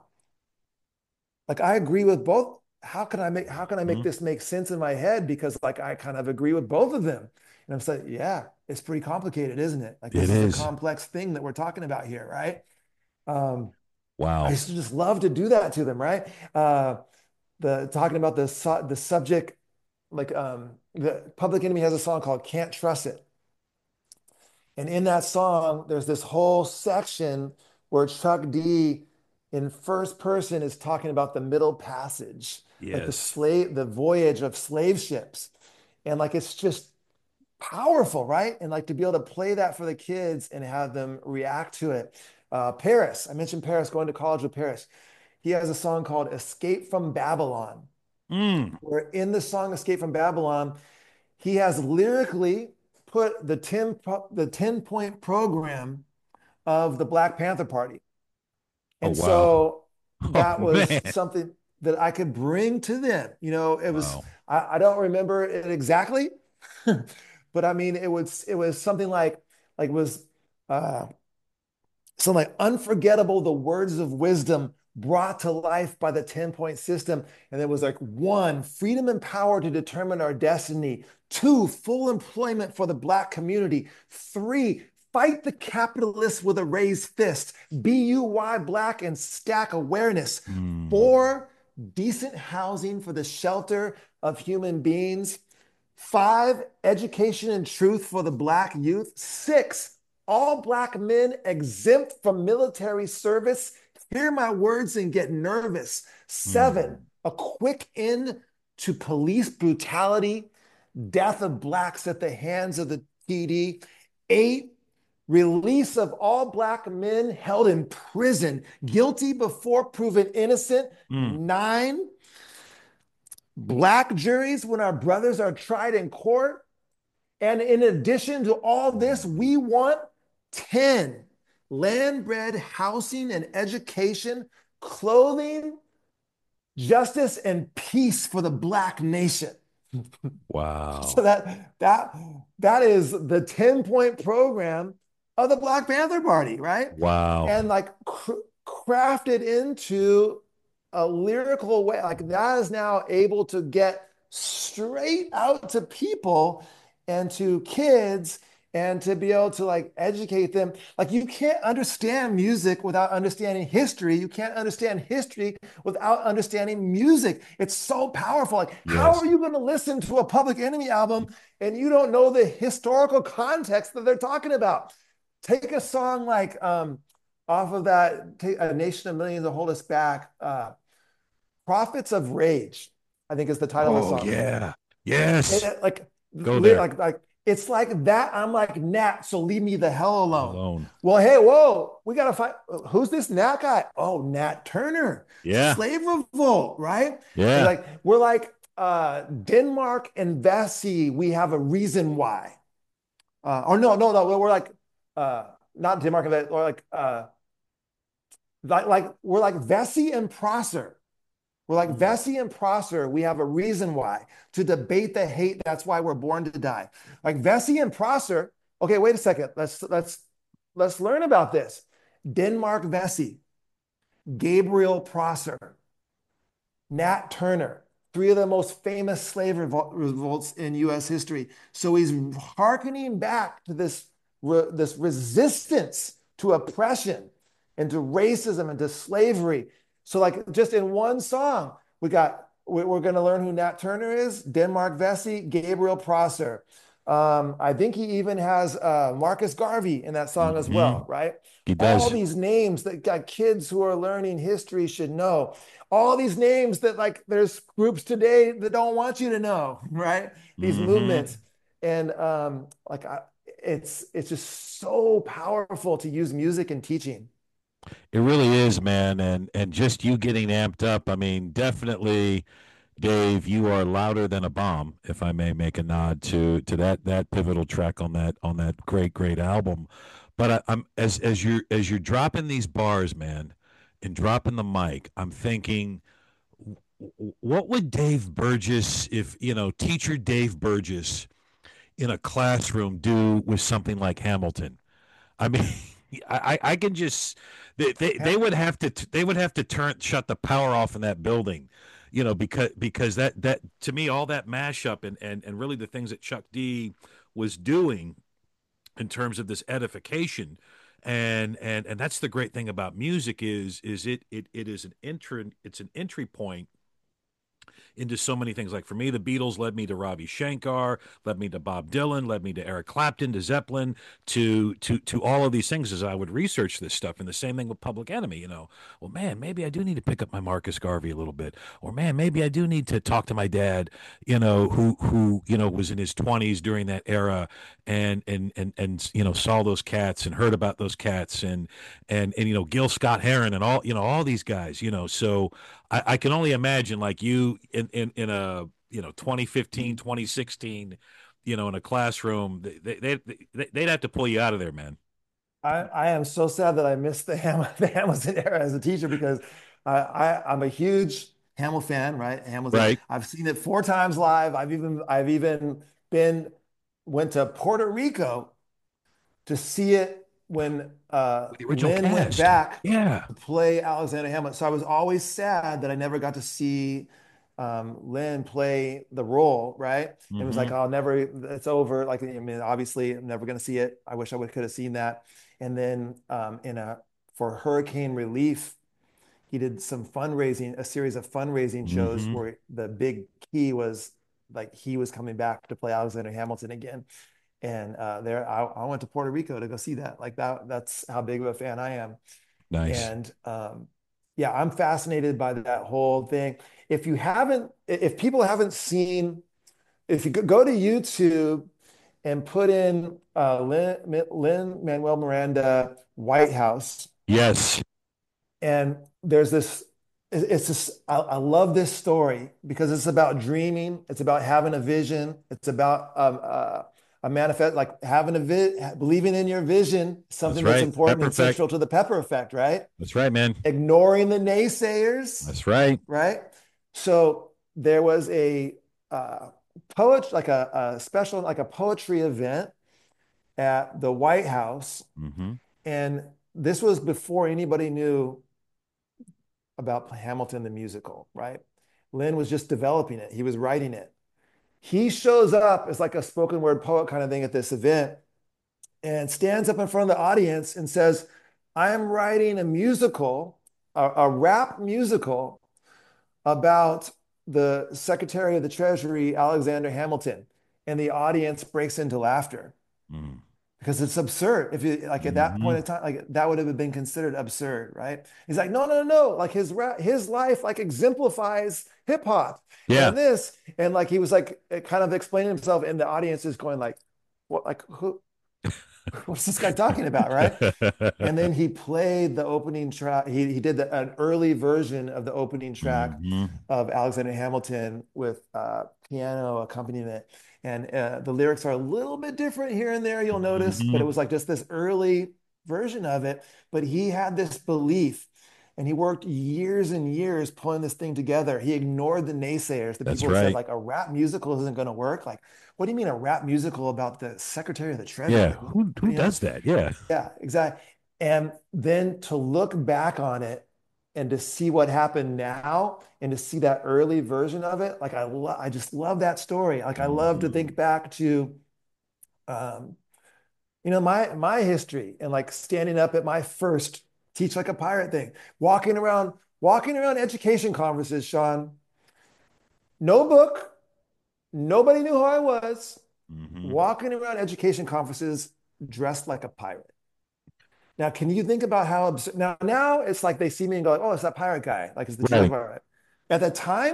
Like I agree with both. How can I make, how can I make mm-hmm. this make sense in my head? Because like, I kind of agree with both of them. And I'm saying, yeah, it's pretty complicated, isn't it? Like this it is, is a complex thing that we're talking about here, right? Um, wow. I used to just love to do that to them, right? Uh, the talking about the su- the subject, like um, the Public Enemy has a song called "Can't Trust It," and in that song, there's this whole section where Chuck D, in first person, is talking about the Middle Passage, yes. like the slave, the voyage of slave ships, and like it's just powerful, right? And like to be able to play that for the kids and have them react to it. Uh, Paris, I mentioned Paris, going to college with Paris. He has a song called Escape from Babylon, mm. where in the song Escape from Babylon, he has lyrically put the ten, the ten point program of the Black Panther Party. And oh, wow. so that oh, was man. something that I could bring to them. You know, it was, wow. I, I don't remember it exactly, but I mean, it was, it was something like, like it was, uh, something like unforgettable, the words of wisdom brought to life by the ten point system. And it was like one, freedom and power to determine our destiny. Two, full employment for the Black community. Three, fight the capitalists with a raised fist. B U Y Black and stack awareness. Mm. Four, decent housing for the shelter of human beings. Five, education and truth for the Black youth. Six, all black men exempt from military service hear my words and get nervous. Seven, mm. a quick end to police brutality, death of blacks at the hands of the T D. Eight, release of all black men held in prison, guilty before proven innocent. Mm. Nine, black juries when our brothers are tried in court. And in addition to all this, we want ten, land, bread, housing, and education, clothing, justice, and peace for the black nation. Wow. So that that that is the ten-point program of the Black Panther Party, right? Wow. And like cr- crafted into a lyrical way, like that is now able to get straight out to people and to kids and to be able to like educate them. Like you can't understand music without understanding history. You can't understand history without understanding music. It's so powerful. Like yes. How are you going to listen to a Public Enemy album and you don't know the historical context that they're talking about? Take a song like um, off of that, take A Nation of Millions to Hold Us Back, uh, Prophets of Rage, I think is the title oh, of the song. Yeah. Yes. And, like, Go there. Like, like, it's like that. I'm like, Nat, so leave me the hell alone. alone. Well, hey, whoa, we got to find, who's this Nat guy? Oh, Nat Turner. Yeah. Slave Revolt, right? Yeah. And like, we're like uh, Denmark and Vesey, we have a reason why. Uh, or no, no, no, we're like, uh, not Denmark and Vesey, or like, uh, like, like, we're like Vesey and Prosser. We're like Vesey and Prosser, we have a reason why, to debate the hate, that's why we're born to die. Like Vesey and Prosser, okay, wait a second, let's let's let's learn about this. Denmark Vesey, Gabriel Prosser, Nat Turner, three of the most famous slave revol- revolts in U S history. So he's hearkening back to this, re- this resistance to oppression and to racism and to slavery. So like just in one song, we got, we're going to learn who Nat Turner is, Denmark Vesey, Gabriel Prosser. Um, I think he even has uh, Marcus Garvey in that song mm-hmm. as well, right? He does. All these names that got kids who are learning history should know. All these names that like there's groups today that don't want you to know, right? These mm-hmm. movements. And um, like I, it's it's just so powerful to use music in teaching. It really is, man, and and just you getting amped up. I mean, definitely, Dave, you are louder than a bomb, if I may make a nod to to that that pivotal track on that on that great great album. But I, I'm as as you're as you're dropping these bars, man, and dropping the mic, I'm thinking, what would Dave Burgess, if you know, teacher Dave Burgess, in a classroom do with something like Hamilton? I mean, I I can just. They, they they would have to they would have to turn shut the power off in that building, you know, because because that that to me all that mashup and and and really the things that Chuck D was doing in terms of this edification, and and and that's the great thing about music is is it it it is an entry it's an entry point into so many things. Like for me, the Beatles led me to Ravi Shankar, led me to Bob Dylan, led me to Eric Clapton, to Zeppelin, to to to all of these things as I would research this stuff. And the same thing with Public Enemy, you know. Well, man, maybe I do need to pick up my Marcus Garvey a little bit. Or man, maybe I do need to talk to my dad, you know, who who, you know, was in his twenties during that era and and and and you know, saw those cats and heard about those cats and and and you know, Gil Scott Heron and all, you know, all these guys, you know. So I, I can only imagine like you in, in, in a, you know, twenty fifteen, twenty sixteen, you know, in a classroom, they, they, they, they'd have to pull you out of there, man. I, I am so sad that I missed the, Ham, the Hamilton era as a teacher because I, I, I'm a huge Hamill fan, right? Hamilton. Right. I've seen it four times live. I've even, I've even been, went to Puerto Rico to see it when uh, Lin cast. went back yeah. to play Alexander Hamilton. So I was always sad that I never got to see um, Lin play the role, right? Mm-hmm. It was like, I'll never, it's over. Like, I mean, obviously I'm never going to see it. I wish I would could have seen that. And then um, in a, for hurricane relief, he did some fundraising, a series of fundraising shows mm-hmm. where the big key was like, he was coming back to play Alexander Hamilton again. And uh, there, I, I went to Puerto Rico to go see that. Like that, that's how big of a fan I am. Nice. And um, yeah, I'm fascinated by that whole thing. If you haven't, if people haven't seen, if you go to YouTube and put in uh, Lin, Lin-Manuel Miranda White House. Yes. And there's this, it's just, I, I love this story because it's about dreaming. It's about having a vision. It's about um, uh, a manifest, like having a vi- believing in your vision, something that's, that's right. important Pepper and effect. central to the Pepper effect, right? That's right, man. Ignoring the naysayers. That's right. Right. So there was a uh, poet, like a, a special, like a poetry event at the White House. Mm-hmm. And this was before anybody knew about Hamilton the musical, right? Lin was just developing it. He was writing it. He shows up as like a spoken word poet kind of thing at this event and stands up in front of the audience and says, I am writing a musical, a, a rap musical about the Secretary of the Treasury, Alexander Hamilton. And the audience breaks into laughter. Mm. Because it's absurd. If you like at that mm-hmm. point in time, like that would have been considered absurd, right? He's like, no, no, no. Like his his life like exemplifies hip hop. Yeah. And this, and like he was like kind of explaining himself, and the audience is going like, what, like who? What's this guy talking about, right? And then he played the opening track. He he did the, an early version of the opening track mm-hmm. of Alexander Hamilton with uh, piano accompaniment. And uh, the lyrics are a little bit different here and there, you'll notice, mm-hmm. but it was like just this early version of it. But he had this belief and he worked years and years pulling this thing together. He ignored the naysayers. The That's people right. said like a rap musical isn't going to work. Like, what do you mean a rap musical about the Secretary of the Treasury? Yeah, who, who does know? that? Yeah. Yeah, exactly. And then to look back on it and to see what happened now and to see that early version of it, like I lo- I just love that story. Like I love to think back to, um, you know, my my history and like standing up at my first Teach Like a Pirate thing, walking around, walking around education conferences, Sean. No book, nobody knew who I was. Mm-hmm. Walking around education conferences dressed like a pirate. Now, can you think about how absurd? Now, now it's like they see me and go, like, "Oh, it's that pirate guy." Like it's the right. pirate. At that time,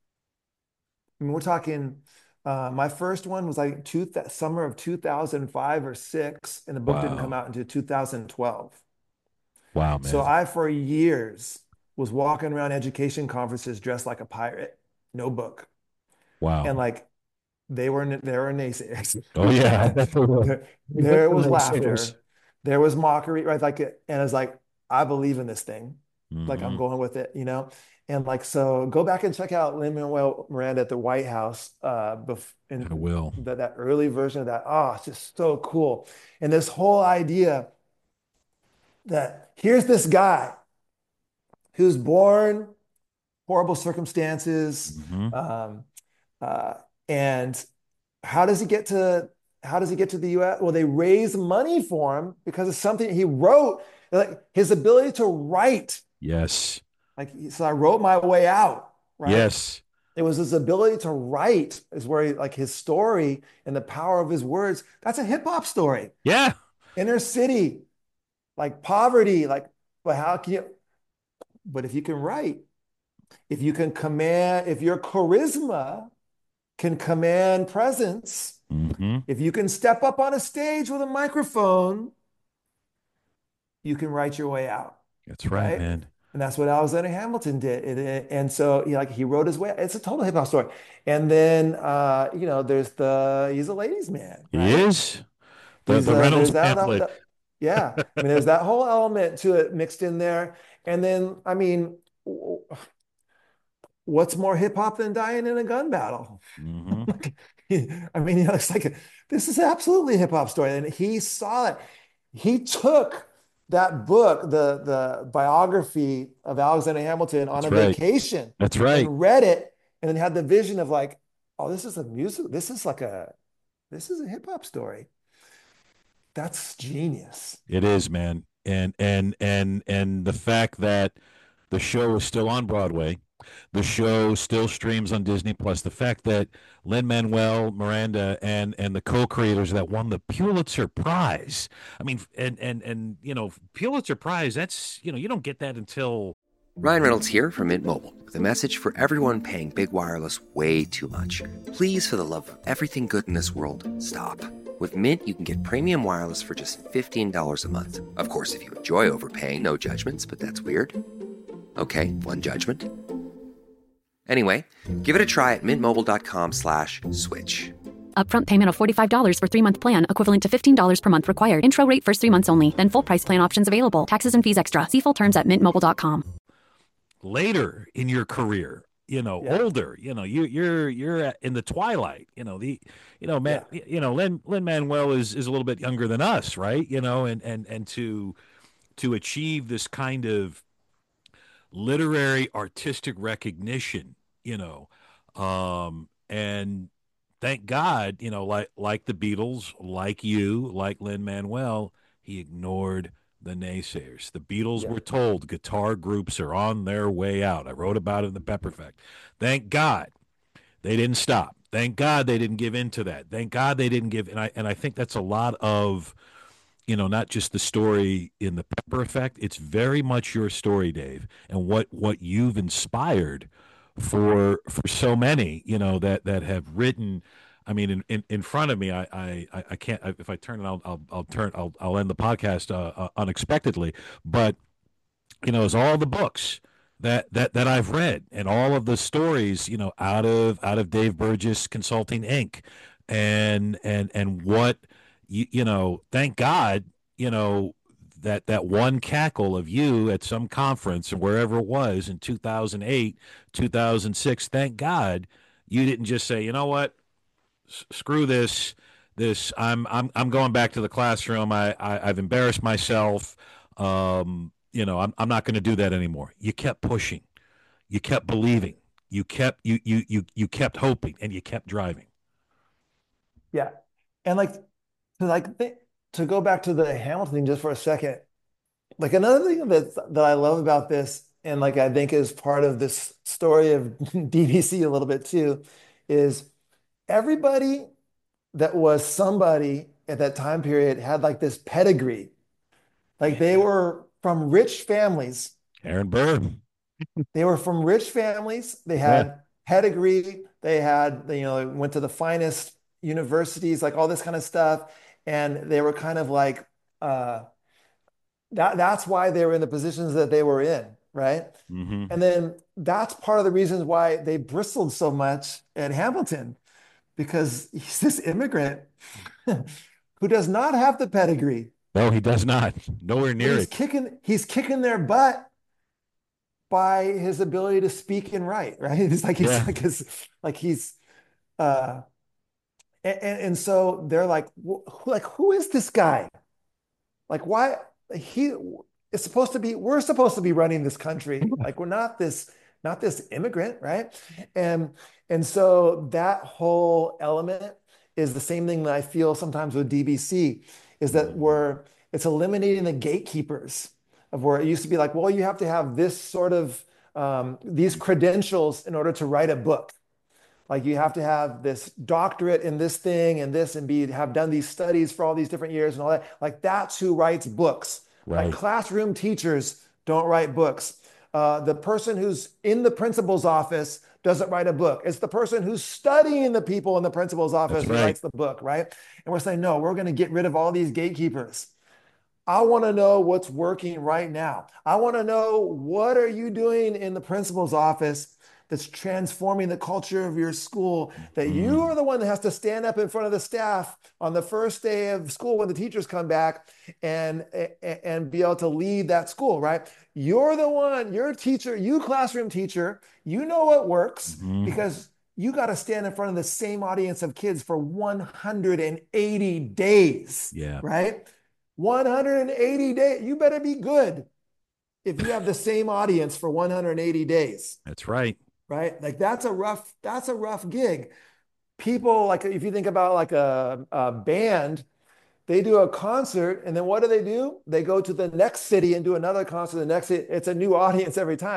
I mean, we're talking. Uh, my first one was like two th- summer of two thousand five or six, and the book wow. didn't come out until two thousand twelve. Wow, man! So I, for years, was walking around education conferences dressed like a pirate, no book. Wow! And like, they were they were naysayers. Oh yeah, there, there was laughter. There was mockery, right? Like, and it's like, I believe in this thing. Mm-hmm. Like, I'm going with it, you know? And like, so go back and check out Lin-Manuel Miranda at the White House. Uh, bef- in I will. That, that early version of that. Oh, it's just so cool. And this whole idea that here's this guy who's born horrible circumstances. Mm-hmm. Um, uh, and how does he get to How does he get to the U S? Well, they raise money for him because of something he wrote, like his ability to write. Yes. Like, so I wrote my way out, right? Yes. It was his ability to write is where he, like his story and the power of his words. That's a hip hop story. Yeah. Inner city, like poverty, like, but how can you, but if you can write, if you can command, if your charisma can command presence, mm-hmm. if you can step up on a stage with a microphone, you can write your way out. That's right, right? man. And that's what Alexander Hamilton did. It, it, and so, you know, like he wrote his way. It's a total hip hop story. And then, uh, you know, there's the he's a ladies' man. Right? He is. The, He's, the uh, Reynolds that, pamphlet. That, that, yeah, I mean, there's that whole element to it mixed in there. And then, I mean, what's more hip hop than dying in a gun battle? Mm-hmm. I mean, you know, it's like, this is absolutely a hip hop story. And he saw it. He took that book, the, the biography of Alexander Hamilton on That's a right. vacation. That's right. And read it and then had the vision of like, oh, this is a music. This is like a, this is a hip hop story. That's genius. It is, man. And, and, and, and the fact that the show is still on Broadway. The show still streams on Disney Plus. The fact that Lin-Manuel Miranda and and the co-creators that won the Pulitzer Prize. I mean, and and and you know, Pulitzer Prize. That's you know, you don't get that until. Ryan Reynolds here from Mint Mobile with a message for everyone paying big wireless way too much. Please, for the love of everything good in this world, stop. With Mint, you can get premium wireless for just fifteen dollars a month. Of course, if you enjoy overpaying, no judgments, but that's weird. Okay, one judgment. Anyway, give it a try at mintmobile.com slash switch. Upfront payment of forty-five dollars for three-month plan, equivalent to fifteen dollars per month required. Intro rate first three months only, then full price plan options available. Taxes and fees extra. See full terms at mint mobile dot com. Later in your career, you know, yeah. older, you know, you, you're you're in the twilight, you know, the, you know, man, yeah. you know, Lin Lin-Manuel is is a little bit younger than us, right? You know, and and and to to achieve this kind of literary artistic recognition, you know, um, and thank God, you know, like like the Beatles, like you, like Lin-Manuel, he ignored the naysayers. The Beatles yeah. were told guitar groups are on their way out. I wrote about it in the Pepper Effect. Thank God they didn't stop. Thank God they didn't give in to that. Thank God they didn't give. And I and I think that's a lot of, you know, not just the story in the Pepper Effect. It's very much your story, Dave, and what what you've inspired for for so many, you know, that that have written. I mean, in, in, in front of me, I, I, I can't. If I turn it, I'll I'll, I'll turn. I'll I'll end the podcast uh, uh, unexpectedly. But you know, it's all the books that, that that I've read and all of the stories, you know, out of out of Dave Burgess Consulting Incorporated, and and and what you you know. Thank God, you know, that that one cackle of you at some conference or wherever it was in two thousand eight, two thousand six. Thank God you didn't just say, you know what. Screw this. This I'm I'm I'm going back to the classroom. I, I I've embarrassed myself. Um, you know, I'm I'm not going to do that anymore. You kept pushing. You kept believing. You kept you you you you kept hoping, and you kept driving. Yeah, and like to like th- to go back to the Hamilton thing just for a second. Like another thing that that I love about this, and like I think is part of this story of D V C a little bit too, is. Everybody that was somebody at that time period had like this pedigree. Like they were from rich families. Aaron Burr. They were from rich families. They had yeah. pedigree. They had, you know, went to the finest universities, like all this kind of stuff. And they were kind of like, uh, that, that's why they were in the positions that they were in, right? Mm-hmm. And then that's part of the reasons why they bristled so much at Hamilton. Because he's this immigrant who does not have the pedigree. No, he does not. Nowhere near he's it. Kicking, he's kicking their butt by his ability to speak and write, right? It's like he's yeah. like his, like he's, uh, and, and, and so they're like, who, like, who is this guy? Like, why he is supposed to be? We're supposed to be running this country. Like, we're not this. Not this immigrant, right? And and so that whole element is the same thing that I feel sometimes with D V C, is that we're it's eliminating the gatekeepers of where it used to be like, well, you have to have this sort of um, these credentials in order to write a book. Like you have to have this doctorate in this thing and this and be have done these studies for all these different years and all that. Like that's who writes books. Right. Like classroom teachers don't write books. Uh, the person who's in the principal's office doesn't write a book. It's the person who's studying the people in the principal's office That's who right. writes the book, right? And we're saying, no, we're going to get rid of all these gatekeepers. I want to know what's working right now. I want to know, what are you doing in the principal's office that's transforming the culture of your school, that Mm. you are the one that has to stand up in front of the staff on the first day of school when the teachers come back and, and be able to lead that school, right? You're the one, you're a teacher, you classroom teacher, you know what works Mhm. because you got to stand in front of the same audience of kids for one hundred eighty days, Yeah. right? one hundred eighty days. You better be good if you have the same audience for one hundred eighty days. That's right. Right? Like that's a rough, that's a rough gig. People, like if you think about like a, a band, they do a concert and then what do they do? They go to the next city and do another concert. The next city, it's a new audience every time.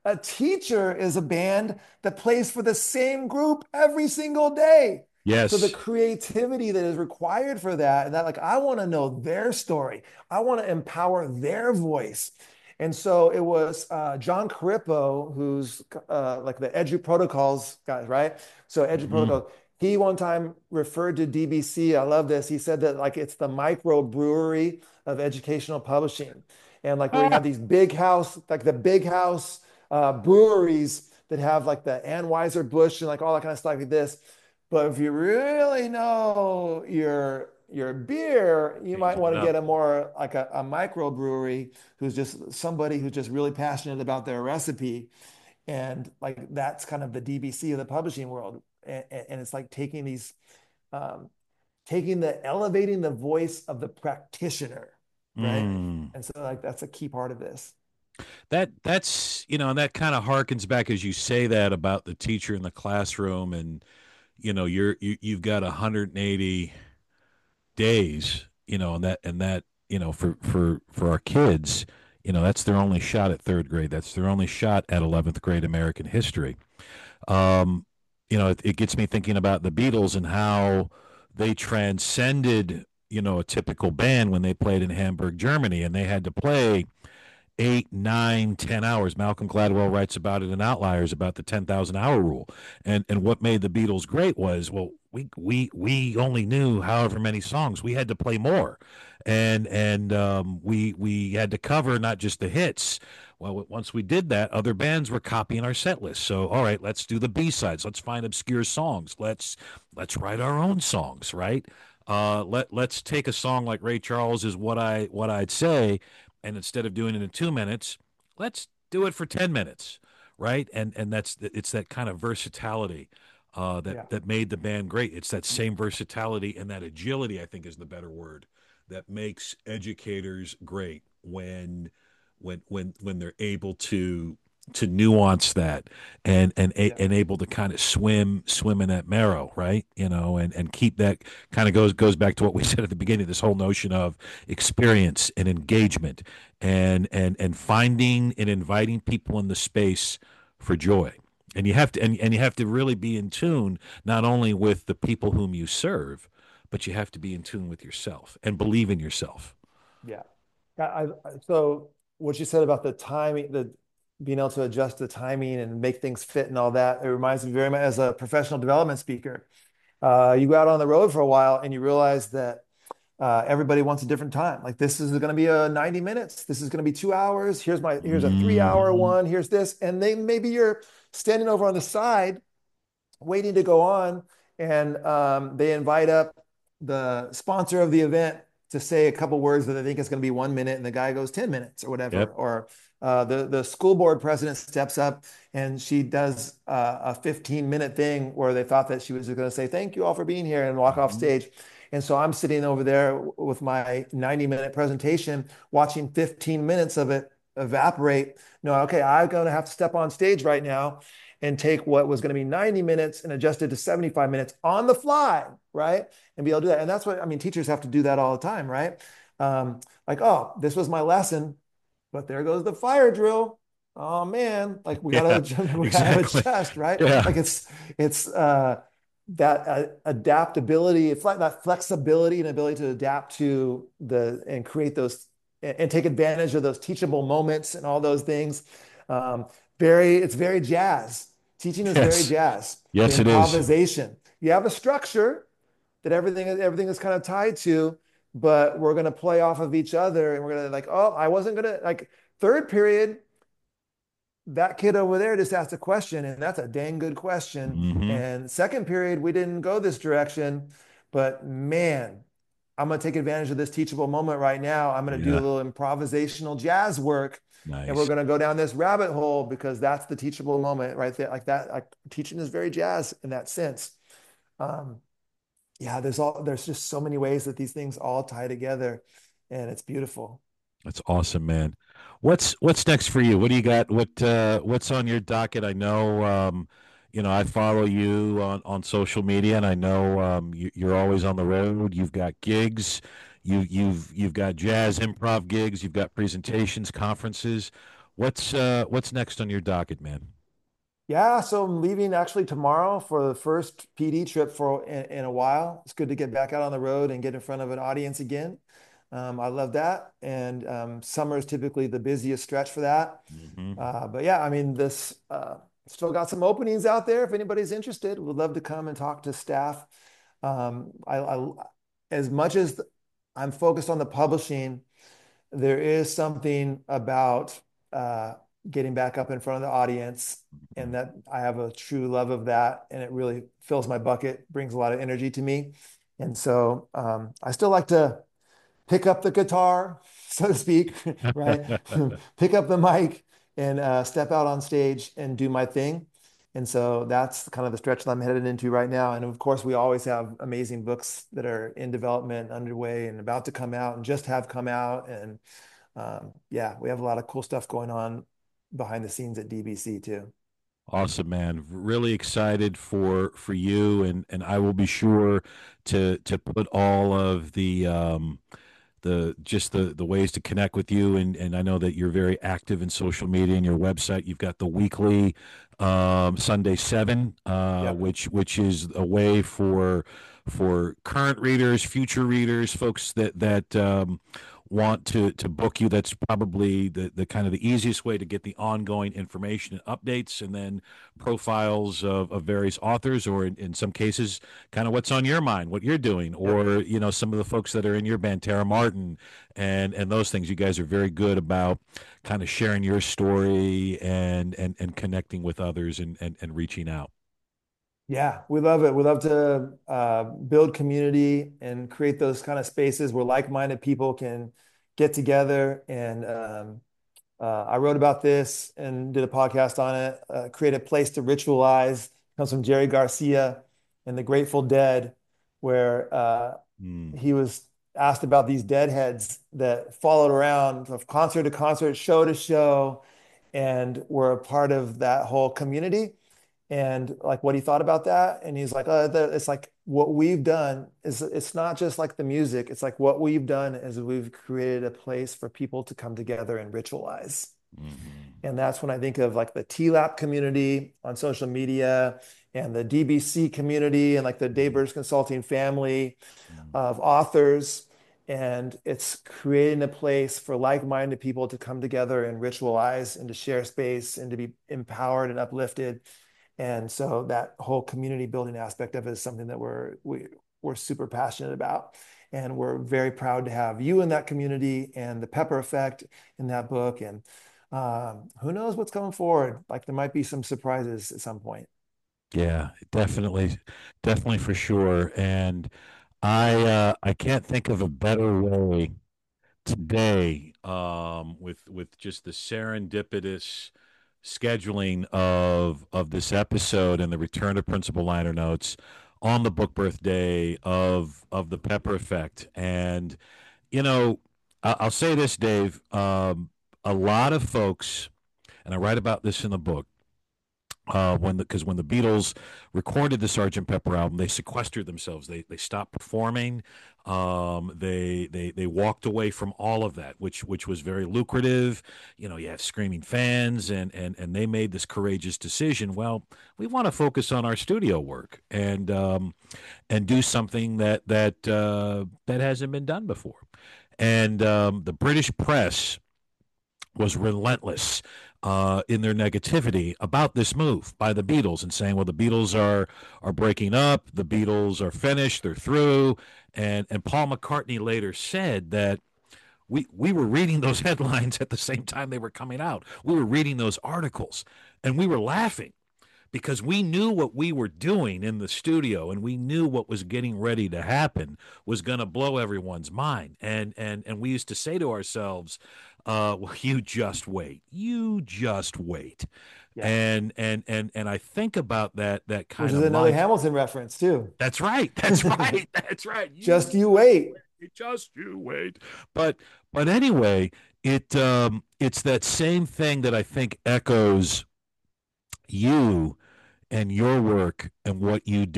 A teacher is a band that plays for the same group every single day. Yes. So the creativity that is required for that, and that like, I want to know their story. I want to empower their voice. And so it was uh, John Carippo, who's uh, like the Edu Protocols guys, right? So Edu mm-hmm. Protocols, he one time referred to D B C. I love this. He said that like it's the micro brewery of educational publishing. And like where you have these big house, like the big house uh, breweries that have like the Anheuser-Busch and like all that kind of stuff like this. But if you really know your your beer, you might want to get a more like a, a microbrewery who's just somebody who's just really passionate about their recipe. And like that's kind of the D B C of the publishing world. And, and it's like taking these, um, taking the, elevating the voice of the practitioner, right? Mm. And so like that's a key part of this. That that's, you know, and that kind of harkens back as you say that about the teacher in the classroom and, you know, you're, you, you've got one hundred eighty days, you know, and that, and that, you know, for, for, for our kids, you know, that's their only shot at third grade. That's their only shot at eleventh grade American history. Um, you know, it, it gets me thinking about the Beatles and how they transcended, you know, a typical band when they played in Hamburg, Germany, and they had to play eight, nine, ten hours. Malcolm Gladwell writes about it in Outliers about the ten thousand hour rule. And and what made the Beatles great was, well, we we we only knew however many songs. We had to play more. And and um, we we had to cover not just the hits. Well, once we did that, other bands were copying our set list. So, all right, let's do the B-sides. Let's find obscure songs. Let's let's write our own songs, right? Uh, let let's take a song like Ray Charles is what I what I'd say. And instead of doing it in two minutes, let's do it for ten minutes, right? And and that's it's that kind of versatility uh, that, yeah. that made the band great. It's that same versatility and that agility, I think is the better word, that makes educators great when when when when they're able to to nuance that and and yeah. and able to kind of swim swim in that marrow, right? You know, and and keep that kind of goes goes back to what we said at the beginning, this whole notion of experience and engagement and and and finding and inviting people in the space for joy. And you have to and, and you have to really be in tune not only with the people whom you serve, but you have to be in tune with yourself and believe in yourself. Yeah. I, I so what you said about the timing, the being able to adjust the timing and make things fit and all that. It reminds me very much as a professional development speaker. Uh, you go out on the road for a while and you realize that uh, everybody wants a different time. Like this is going to be a ninety minutes. This is going to be two hours. Here's my, here's a three hour one. Here's this. And then maybe you're standing over on the side waiting to go on and um, they invite up the sponsor of the event to say a couple words that they think is going to be one minute and the guy goes ten minutes or whatever. Yep. Or uh, the, the school board president steps up and she does uh, a fifteen minute thing where they thought that she was going to say, thank you all for being here and walk off stage. And so I'm sitting over there with my ninety minute presentation, watching fifteen minutes of it evaporate. No, okay, I'm going to have to step on stage right now and take what was going to be ninety minutes and adjust it to seventy-five minutes on the fly, right? And be able to do that. And that's what, I mean, teachers have to do that all the time, right? Um, like, oh, this was my lesson, but there goes the fire drill. Oh man, like we gotta, yeah, we gotta exactly. adjust, right? Yeah. Like it's, it's uh, that uh, adaptability, it's like that flexibility and ability to adapt to the, and create those, and, and take advantage of those teachable moments and all those things. Um, very, it's very jazz. Teaching is yes. very jazz. Yes, it is. Improvisation. You have a structure that everything, everything is kind of tied to, but we're going to play off of each other and we're going to like, oh, I wasn't going to like third period. That kid over there just asked a question and that's a dang good question. Mm-hmm. And second period, we didn't go this direction, but man, I'm going to take advantage of this teachable moment right now. I'm going to yeah. do a little improvisational jazz work. Nice. And we're going to go down this rabbit hole because that's the teachable moment right there. Like that, like teaching is very jazz in that sense. Um, yeah, there's all, there's just so many ways that these things all tie together and it's beautiful. That's awesome, man. What's, what's next for you? What do you got? What, uh, what's on your docket? I know, um, you know, I follow you on, on social media and I know, um, you, you're always on the road. You've got gigs. You, you've you've got jazz improv gigs, you've got presentations, conferences. What's uh, what's next on your docket, man? Yeah, so I'm leaving actually tomorrow for the first P D trip for in, in a while. It's good to get back out on the road and get in front of an audience again. Um, I love that. And um, summer is typically the busiest stretch for that. Mm-hmm. Uh, but yeah, I mean, this uh, still got some openings out there. If anybody's interested, would love to come and talk to staff. Um, I, I, as much as I'm focused on the publishing, there is something about uh, getting back up in front of the audience, and that I have a true love of that, and it really fills my bucket, brings a lot of energy to me. And so um, I still like to pick up the guitar, so to speak, right? Pick up the mic and uh, step out on stage and do my thing. And so that's kind of the stretch that I'm headed into right now. And of course, we always have amazing books that are in development, underway, and about to come out, and just have come out. And um, yeah, we have a lot of cool stuff going on behind the scenes at D B C too. Awesome, man. Really excited for for you, and and I will be sure to to put all of the um the just the the ways to connect with you, and and I know that you're very active in social media and your website. You've got the weekly um Sunday seven, uh Yep. which which is a way for for current readers, future readers, folks that that um want to to book you. That's probably the the kind of the easiest way to get the ongoing information and updates, and then profiles of, of various authors, or in, in some cases kind of what's on your mind, what you're doing, or you know, some of the folks that are in your band, Tara Martin, and and those things. You guys are very good about kind of sharing your story and and and connecting with others, and and, and reaching out. Yeah, we love it. We love to uh, build community and create those kind of spaces where like-minded people can get together. And um, uh, I wrote about this and did a podcast on it. Uh, create a place to ritualize comes from Jerry Garcia and the Grateful Dead, where uh, Mm. he was asked about these deadheads that followed around from concert to concert, show to show, and were a part of that whole community, and like what he thought about that. And he's like, oh, the, it's like what we've done is, it's not just like the music. It's like what we've done is we've created a place for people to come together and ritualize. Mm-hmm. And that's when I think of like the T LAP community on social media, and the D B C community, and like the Dave Burns Consulting family of authors. And it's creating a place for like-minded people to come together and ritualize, and to share space, and to be empowered and uplifted. And so that whole community building aspect of it is something that we're we, we're super passionate about. And we're very proud to have you in that community, and the Pepper Effect in that book. And um, who knows what's coming forward? Like, there might be some surprises at some point. Yeah, definitely, definitely for sure. And I uh, I can't think of a better way today, um, with with just the serendipitous scheduling of of this episode and the return of Principal Liner Notes on the book birthday of of the Pepper Effect. And you know, I- I'll say this, Dave. Um, a lot of folks, and I write about this in the book, uh, when the because when the Beatles recorded the Sergeant Pepper album, they sequestered themselves. They they stopped performing. Um, they they they walked away from all of that, which which was very lucrative. You know, you have screaming fans, and and and they made this courageous decision. Well, we want to focus on our studio work, and um, and do something that that uh, that hasn't been done before. And um, the British press was relentless uh, in their negativity about this move by the Beatles, and saying, well, the Beatles are are breaking up, the Beatles are finished, they're through. And and Paul McCartney later said that we we were reading those headlines at the same time they were coming out. We were reading those articles, and we were laughing, because we knew what we were doing in the studio, and we knew what was getting ready to happen was going to blow everyone's mind. And and and we used to say to ourselves, uh, well, you just wait. You just wait. Yeah. And and and and I think about that that kind Which of is another mind- Hamilton reference too. That's right. That's right. That's right. You Just you wait. just you wait. But but anyway, it um it's that same thing that I think echoes you and your work and what you do.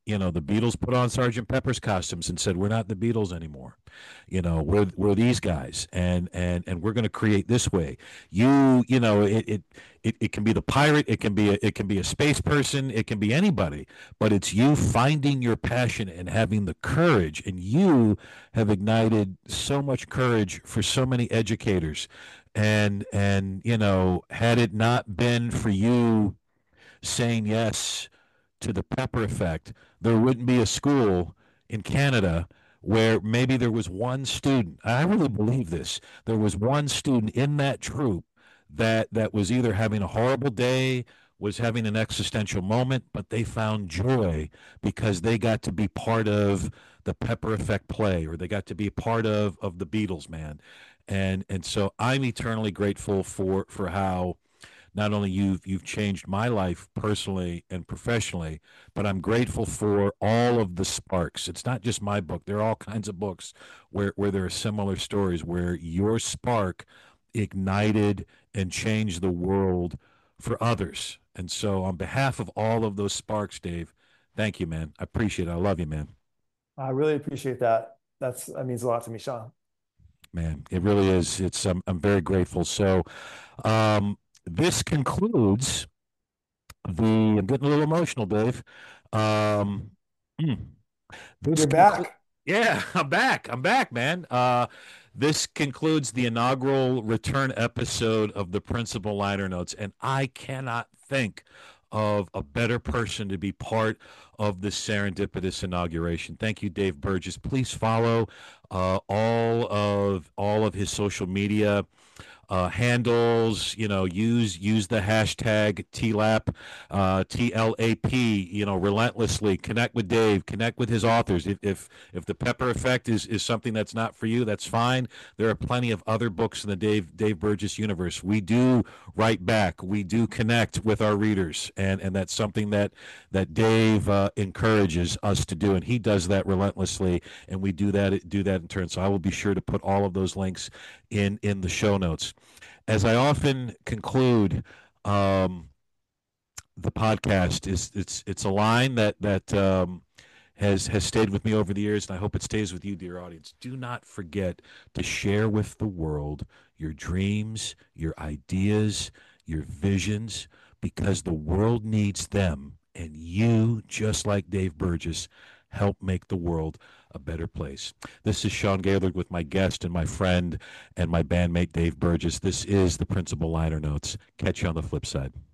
You know, the Beatles put on Sergeant Pepper's costumes and said, "We're not the Beatles anymore. You know, we're we're these guys, and and and we're going to create this way." You you know, it, it it it can be the pirate, it can be a, it can be a space person, it can be anybody, but it's you finding your passion and having the courage. And you have ignited so much courage for so many educators, and and you know, had it not been for you saying yes to the Pepper Effect, there wouldn't be a school in Canada where maybe there was one student. I really believe this. There was one student in that troop that that was either having a horrible day, was having an existential moment, but they found joy because they got to be part of the Pepper Effect play, or they got to be part of of the Beatles, man. And and so I'm eternally grateful for for how not only you've you've changed my life personally and professionally, but I'm grateful for all of the sparks. It's not just my book. There are all kinds of books where, where there are similar stories where your spark ignited and changed the world for others. And so on behalf of all of those sparks, Dave, thank you, man. I appreciate it. I love you, man. I really appreciate that. That's that means a lot to me, Sean. Man, it really is. It's I'm, I'm very grateful. So um this concludes the. I'm getting a little emotional, Dave. Um, this You're back. Yeah, I'm back. I'm back, man. Uh, this concludes the inaugural return episode of the Principal Liner Notes, and I cannot think of a better person to be part of this serendipitous inauguration. Thank you, Dave Burgess. Please follow uh, all of all of his social media Uh, handles, you know, use use the hashtag T L A P, uh, T L A P, you know, relentlessly. Connect with Dave, connect with his authors. If if, if the Pepper Effect is, is something that's not for you, that's fine. There are plenty of other books in the Dave Dave Burgess universe. We do write back. We do connect with our readers, and, and that's something that, that Dave uh, encourages us to do, and he does that relentlessly, and we do that do that in turn. So I will be sure to put all of those links in, in the show notes. As I often conclude um, the podcast, is it's it's a line that that um, has has stayed with me over the years, and I hope it stays with you, dear audience. Do not forget to share with the world your dreams, your ideas, your visions, because the world needs them, and you, just like Dave Burgess, help make the world a better place. This is Sean Gaylord with my guest and my friend and my bandmate Dave Burgess. This is the Principal Liner Notes. Catch you on the flip side.